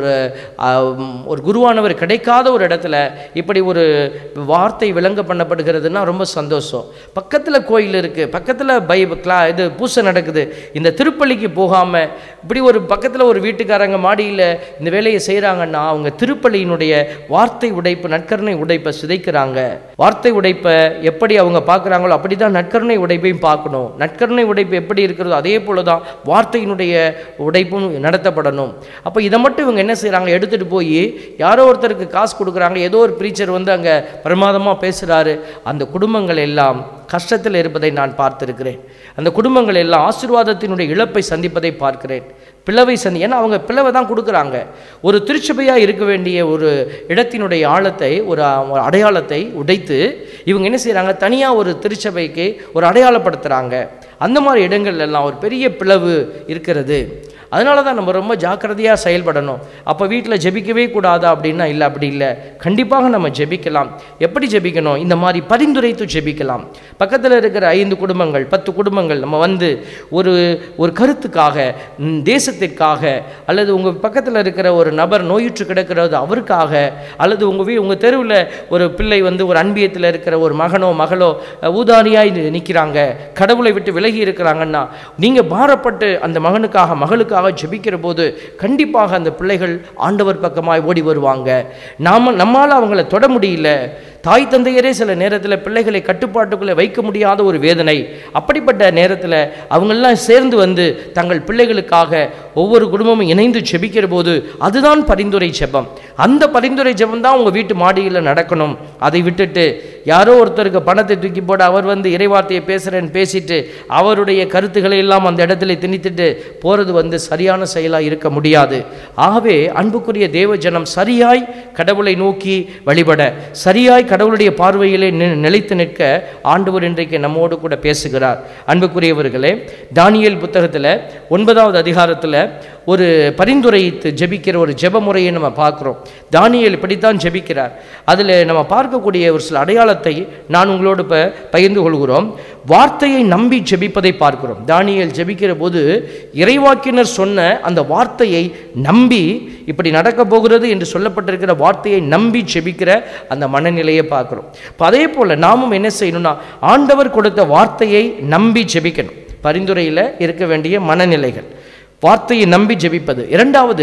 ஒரு குருவானவர் கிடைக்காத ஒரு இடத்துல இப்படி ஒரு வார்த்தை விளங்க பண்ணப்படுகிறதுனா ரொம்ப சந்தோஷம். பக்கத்தில் கோயில் இருக்குது, பக்கத்தில் இது பூசை நடக்குது, இந்த திருப்பள்ளிக்கு போகாமல் இப்படி ஒரு பக்கத்தில் ஒரு வீட்டுக்காரங்க மாடியில் இந்த வேலையை செய்கிறாங்கன்னா அவங்க திருப்பள்ளியினுடைய வார்த்தை உடைப்பு, நற்கருணை உடைப்பை சிதைக்கிறாங்க. வார்த்தை உடைப்பை எப்படி அவங்க பார்க்குறாங்களோ அப்படி தான் நற்கருணை உடைப்பையும் பார்க்கணும். நற்கருணை உடைப்பு எப்படி இருக்கிறதோ அதே போல தான் வார்த்தையினுடைய உடைப்பும் நடத்தப்படணும். அப்போ இதை மட்டும் இவங்க என்ன செய்கிறாங்க, எடுத்துகிட்டு போய் யாரோ ஒருத்தருக்கு காசு கொடுக்குறாங்க. ஏதோ ஒரு ப்ரீச்சர் வந்து அங்கே பிரமாதமாக பேசுகிறாரு. அந்த குடும்பங்கள் எல்லாம் கஷ்டத்தில் இருப்பதை நான் பார்த்திருக்கிறேன். அந்த குடும்பங்கள் எல்லாம் ஆசீர்வாதத்தினுடைய இழப்பை சந்திப்பதை பார்க்கிறேன். பிளவை ஏன்னா அவங்க பிளவை தான் கொடுக்குறாங்க. ஒரு திருச்சபையாக இருக்க வேண்டிய ஒரு இடத்தினுடைய ஆழத்தை, ஒரு அடையாளத்தை உடைத்து இவங்க என்ன செய்கிறாங்க, தனியாக ஒரு திருச்சபைக்கு ஒரு அடையாளப்படுத்துகிறாங்க. அந்த மாதிரி இடங்கள் எல்லாம் ஒரு பெரிய பிளவு இருக்கிறது. அதனால தான் நம்ம ரொம்ப ஜாக்கிரதையாக செயல்படணும். அப்போ வீட்டில் ஜெபிக்கவே கூடாதா அப்படின்னா இல்லை, அப்படி இல்லை. கண்டிப்பாக நம்ம ஜெபிக்கலாம். எப்படி ஜெபிக்கணும், இந்த மாதிரி பரிந்துரைத்து ஜெபிக்கலாம். பக்கத்தில் இருக்கிற 5 குடும்பங்கள் 10 குடும்பங்கள் நம்ம வந்து ஒரு கருத்துக்காக, தேசத்திற்காக, அல்லது உங்கள் பக்கத்தில் இருக்கிற ஒரு நபர் நோயுற்று கிடக்கிறது அவருக்காக, அல்லது உங்கள் தெருவில் ஒரு பிள்ளை வந்து ஒரு அன்பியத்தில் இருக்கிற ஒரு மகனோ மகளோ ஊதாரியாய் நிற்கிறாங்க, கடவுளை விட்டு விலகி இருக்கிறாங்கன்னா நீங்கள் பாரப்பட்டு அந்த மகனுக்காக மகளுக்காக ஜெபிக்கிற போது கண்டிப்பாக அந்த பிள்ளைகள் ஆண்டவர் பக்கமாய் ஓடி வருவாங்க. நம்மால் அவங்கள தொட முடியல. தாய் தந்தையரே சில நேரத்தில் பிள்ளைகளை கட்டுப்பாட்டுக்குள்ளே வைக்க முடியாத ஒரு வேதனை. அப்படிப்பட்ட நேரத்தில் அவங்களெல்லாம் சேர்ந்து வந்து தங்கள் பிள்ளைகளுக்காக ஒவ்வொரு குடும்பமும் இணைந்து ஜெபிக்கிற போது அதுதான் பரிந்துரை ஜெபம். அந்த பரிந்துரை ஜெபம் தான் உங்கள் வீட்டு மாடியில் நடக்கணும். அதை விட்டுட்டு யாரோ ஒருத்தருக்கு பணத்தை தூக்கி போட அவர் வந்து இறைவார்த்தையை பேசுகிறேன்னு பேசிட்டு அவருடைய கருத்துக்களை எல்லாம் அந்த இடத்துல திணித்துட்டு போகிறது வந்து சரியான செயலாக இருக்க முடியாது. ஆகவே அன்புக்குரிய தேவ ஜனம் சரியாய் கடவுளை நோக்கி வழிபட, சரியாய் கடவுளுடைய பார்வையிலே நிலைத்து நிற்க ஆண்டவர் இன்றைக்கு நம்மோடு கூட பேசுகிறார். அன்புக்குரியவர்களே, தானியேல் புத்தகத்தில் 9வது அதிகாரத்தில் ஒரு பரிந்துரைத்து ஜெபிக்கிற ஒரு ஜெப முறையை நம்ம பார்க்குறோம். தானியேல் இப்படித்தான் ஜெபிக்கிறார். அதில் நம்ம பார்க்கக்கூடிய ஒரு சில அடையாளத்தை நான் உங்களோடு இப்போ பகிர்ந்து கொள்கிறோம். வார்த்தையை நம்பி ஜெபிப்பதை பார்க்கிறோம். தானியேல் ஜெபிக்கிற போது இறைவாக்கினர் சொன்ன அந்த வார்த்தையை நம்பி, இப்படி நடக்க போகிறது என்று சொல்லப்பட்டிருக்கிற வார்த்தையை நம்பி ஜெபிக்கிற அந்த மனநிலையை பார்க்கிறோம். அதே போல நாமும் என்ன செய்யணும்னா ஆண்டவர் கொடுத்த வார்த்தையை நம்பி ஜெபிக்கணும். பரிந்துரையில் இருக்க வேண்டிய மனநிலைகள், வார்த்தையை நம்பி ஜெபிப்பது. இரண்டாவது,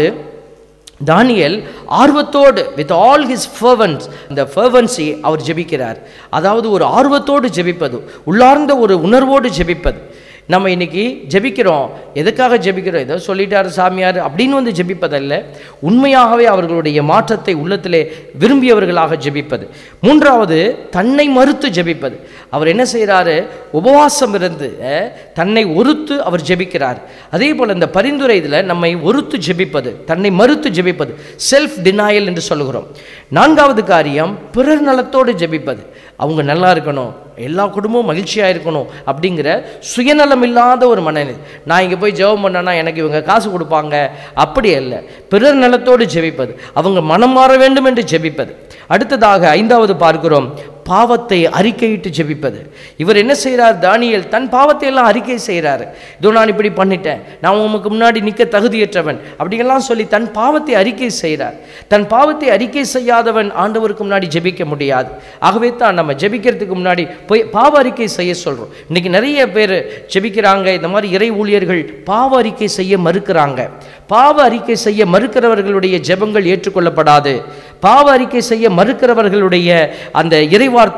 தானியேல் ஆர்வத்தோடு வித் ஆல் ஹிஸ் ஃபர்வன்ஸ், அந்த ஃபர்வன்சி அவர் ஜெபிக்கிறார். அதாவது ஒரு ஆர்வத்தோடு ஜெபிப்பது, உள்ளார்ந்த ஒரு உணர்வோடு ஜெபிப்பது. நம்ம இன்னைக்கு ஜெபிக்கிறோம், எதுக்காக ஜெபிக்கிறோம், ஏதோ சொல்லிட்டாரு சாமியார் அப்படின்னு வந்து ஜெபிப்பதல்ல, உண்மையாகவே அவர்களுடைய மாற்றத்தை உள்ளத்திலே விரும்பியவர்களாக ஜெபிப்பது. மூன்றாவது, தன்னை மறுத்து ஜெபிப்பது. அவர் என்ன செய்கிறாரு, உபவாசம் இருந்து தன்னை ஒருத்து அவர் ஜெபிக்கிறார். அதே போல் இந்த பரிந்துரை இதில் நம்மை ஒருத்து ஜெபிப்பது, தன்னை மறுத்து ஜெபிப்பது, செல்ஃப் டினாயல் என்று சொல்லுகிறோம். நான்காவது காரியம், பிறர் நலத்தோடு ஜெபிப்பது. அவங்க நல்லா இருக்கணும், எல்லா குடும்பமும் மகிழ்ச்சியாக இருக்கணும் அப்படிங்கிற சுயநலம் இல்லாத ஒரு மனநிலை. நான் இங்கே போய் ஜெபம் பண்ணேன்னா எனக்கு இவங்க காசு கொடுப்பாங்க, அப்படி அல்ல. பிறர் நலத்தோடு ஜெபிப்பது, அவங்க மனம் மாற வேண்டும் என்று ஜெபிப்பது. அடுத்ததாக 5வது பார்க்கிறோம், பாவத்தை அறிக்கையிட்டு ஜெபிப்பது. இவர் என்ன செய்கிறார், தானியேல் தன் பாவத்தை எல்லாம் அறிக்கை செய்கிறார். இதோ நான் இப்படி பண்ணிட்டேன், நான் உமக்கு முன்னாடி நிற்க தகுதியற்றவன் அப்படிங்கெல்லாம் சொல்லி தன் பாவத்தை அறிக்கை செய்கிறார். தன் பாவத்தை அறிக்கை செய்யாதவன் ஆண்டவருக்கு முன்னாடி ஜெபிக்க முடியாது. ஆகவே தான் நம்ம ஜெபிக்கிறதுக்கு முன்னாடி போய் பாவ அறிக்கை செய்ய சொல்கிறோம். இன்றைக்கி நிறைய பேர் ஜெபிக்கிறாங்க, இந்த மாதிரி இறை ஊழியர்கள் பாவ அறிக்கை செய்ய மறுக்கிறாங்க. பாவ அறிக்கை செய்ய மறுக்கிறவர்களுடைய ஜெபங்கள் ஏற்றுக்கொள்ளப்படாது. பாவ அறிக்கை செய்ய மறுக்கிறவர்களுடைய அந்த இறைவார்த்தை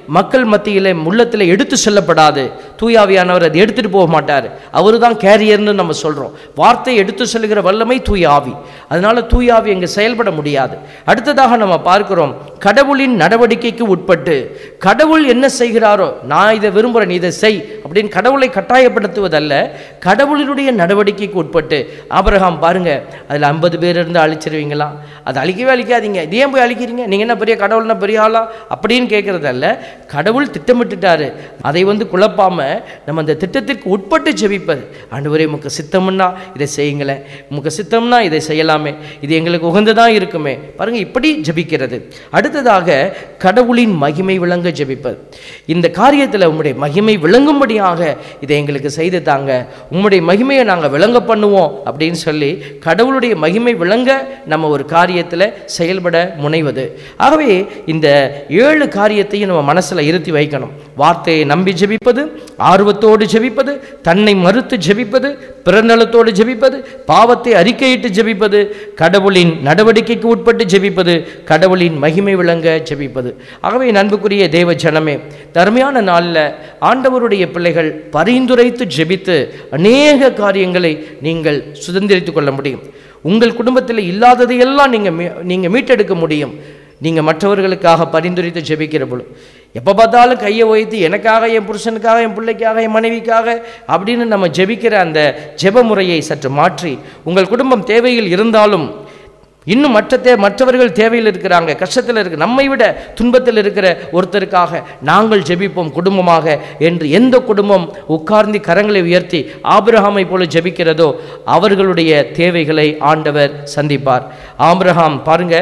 மக்கள் மத்தியில் உள்ளத்தில் எடுத்து செல்லப்படாது. தூயாவியானவர் அதை எடுத்துகிட்டு போக மாட்டார். அவர் தான் கேரியர்னு நம்ம சொல்கிறோம். வார்த்தை எடுத்து செல்கிற வல்லமை தூயாவி. அதனால் தூயாவி இங்கே செயல்பட முடியாது. அடுத்ததாக நம்ம பார்க்கிறோம், கடவுளின் நடவடிக்கைக்கு உட்பட்டு கடவுள் என்ன செய்கிறாரோ, நான் இதை விரும்புகிறேன் இதை செய் அப்படின்னு கடவுளை கட்டாயப்படுத்துவதல்ல, கடவுளினுடைய நடவடிக்கைக்கு உட்பட்டு. ஆபிரகாம் பாருங்க, அதில் 50 பேர் இருந்து அழிச்சிருவீங்களா? அதை அழிக்கவே அழிக்காதீங்க, இது ஏன் போய் அழிக்கிறீங்க, நீங்கள் என்ன பெரிய கடவுள்னா பெரிய ஆளா அப்படின்னு கேட்குறதல்ல. கடவுள் திட்டமிட்டுட்டாரு, அதை குழப்பாம நம்ம அந்த திட்டத்திற்கு உட்பட்டு ஜெபிப்பது. ஆண்டவரே உமக்கு சித்தம்னா இதை செய்யுங்களேன், உமக்கு சித்தம்னா இதை செய்யலாமே, இது எங்களுக்கு உகந்ததான் இருக்குமே. பாருங்க, இப்படி ஜெபிக்கிறது. அடுத்ததாக கடவுளின் மகிமை விளங்க ஜெபிப்பது. இந்த காரியத்தில் உம்முடைய மகிமை விளங்கும்படியாக இதை எங்களுக்கு செய்து தாங்க, உம்முடைய மகிமையை நாங்கள் விளங்க பண்ணுவோம் அப்படின்னு சொல்லி கடவுளுடைய மகிமை விளங்க நம்ம ஒரு காரியத்தில் செயல்பட முனைவது. ஆகவே இந்த 7 காரியத்தையும் நம்ம மனசில் இருத்தி வைக்கணும். வார்த்தையை நம்பி ஜெபிப்பது, ஆர்வத்தோடு ஜெபிப்பது, தன்னை மறுத்து ஜெபிப்பது, பிறநலத்தோடு ஜெபிப்பது, பாவத்தை அறிக்கையிட்டு ஜெபிப்பது, கடவுளின் நடவடிக்கைக்கு உட்பட்டு ஜெபிப்பது, கடவுளின் மகிமை விளங்க ஜெபிப்பது. ஆகவே நண்புக்குரிய தேவ ஜனமே, தர்மையான நாளில் ஆண்டவருடைய பிள்ளைகள் பரிந்துரைத்து ஜெபித்து அநேக காரியங்களை நீங்கள் சுதந்திரித்துக் கொள்ள முடியும். உங்கள் குடும்பத்தில் இல்லாததையெல்லாம் நீங்கள் மீட்டெடுக்க முடியும். நீங்கள் மற்றவர்களுக்காக பரிந்துரைத்து ஜெபிக்கிற பொழுது எப்போ பார்த்தாலும் கையை வைத்து எனக்காக, என் புருஷனுக்காக, என் பிள்ளைக்காக, என் மனைவிக்காக அப்படின்னு நம்ம ஜெபிக்கிற அந்த ஜெப முறையை சற்று மாற்றி, உங்கள் குடும்பம் தேவையில் இருந்தாலும் இன்னும் மற்றவர்கள் தேவையில் இருக்கிறாங்க, கஷ்டத்தில் இருக்கு, நம்மை விட துன்பத்தில் இருக்கிற ஒருத்தருக்காக நாங்கள் ஜெபிப்போம் குடும்பமாக என்று எந்த குடும்பம் உட்கார்ந்து கரங்களை உயர்த்தி ஆபிரகாமை போல ஜெபிக்கிறதோ அவர்களுடைய தேவைகளை ஆண்டவர் சந்திப்பார். ஆபிரகாம் பாருங்க,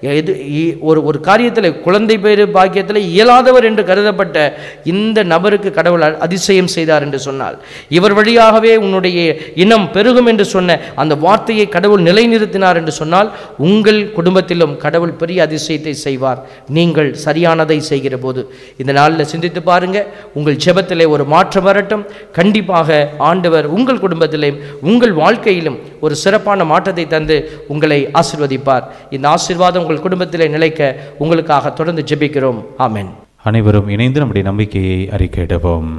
ஒரு காரியத்தில் குழந்தை பேறு பாக்கியத்தில் இயலாதவர் என்று கருதப்பட்ட இந்த நபருக்கு கடவுள் அதிசயம் செய்தார் என்று சொன்னால், இவர் வழியாகவே உன்னுடைய இனம் பெருகும் என்று சொன்ன அந்த வார்த்தையை கடவுள் நிலைநிறுத்தினார் என்று சொன்னால், உங்கள் குடும்பத்திலும் கடவுள் பெரிய அதிசயத்தை செய்வார், நீங்கள் சரியானதை செய்கிற போது. இந்த நாளில் சிந்தித்து பாருங்க, உங்கள் ஜெபத்திலே ஒரு மாற்றம் வரட்டும். கண்டிப்பாக ஆண்டவர் உங்கள் குடும்பத்திலும் உங்கள் வாழ்க்கையிலும் ஒரு சிறப்பான மாற்றத்தை தந்து உங்களை ஆசீர்வதிப்பார். இந்த ஆசீர்வாதம் உங்கள் குடும்பத்திலே நிலைக்க உங்களுக்காக தொடர்ந்து ஜெபிக்கிறோம். ஆமென். அனைவரும் இணைந்து நம்முடைய நம்பிக்கையை அறிக்கையிடுவோம்.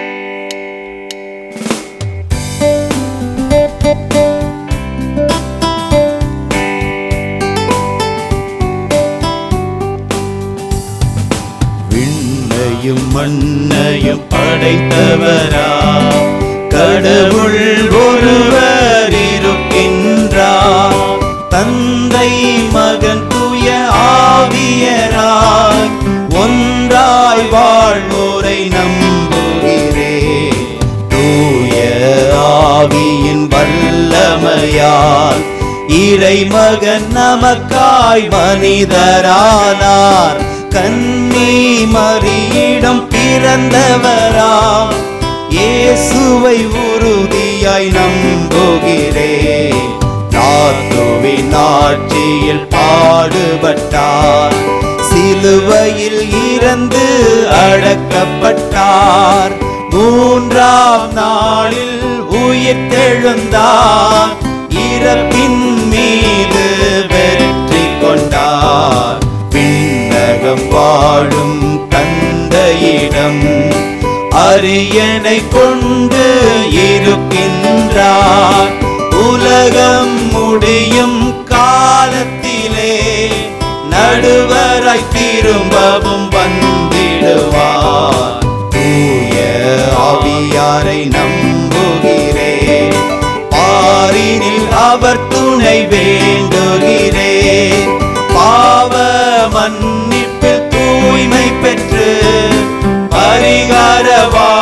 விண்ணையும் மண்ணையும் படைத்தவரா கடவுள் ஒருவர் இருக்கின்றார், தந்தை மகன் தூய ஆவியராய் ஒன்றாய் வாழ்வோரை நம்புகிறேன். தூய ஆவியின் வல்லமையால் இறைமகன் நமக்காய் மனிதரானார், கன்னி மரியிடம் பிறந்தவராம் இயேசுவை உறுதியாய் நம்புகிறேன். நாத்துவின் ஆட்சியில் பாடுபட்டார், சிலுவையில் இறந்து அடக்கப்பட்டார், 3ஆம் நாளில் உயிர்த்தெழுந்தார், இறப்பின் மீது வெற்றி கொண்டார். விண்ணகம் வாழும் தந்தையிடம் அரியணை கொண்டு இருக்கின்றார், உலகம் முடியும் காலத்திலே நடுவராய் திரும்பவும் வந்திடுவார். தூய ஆவியாரை நம்புகிறேன், பாரினில் அவர் துணை வேண்டுகிறேன். பாவ மன்னிப்பில் தூய்மை பெற்று பரிகார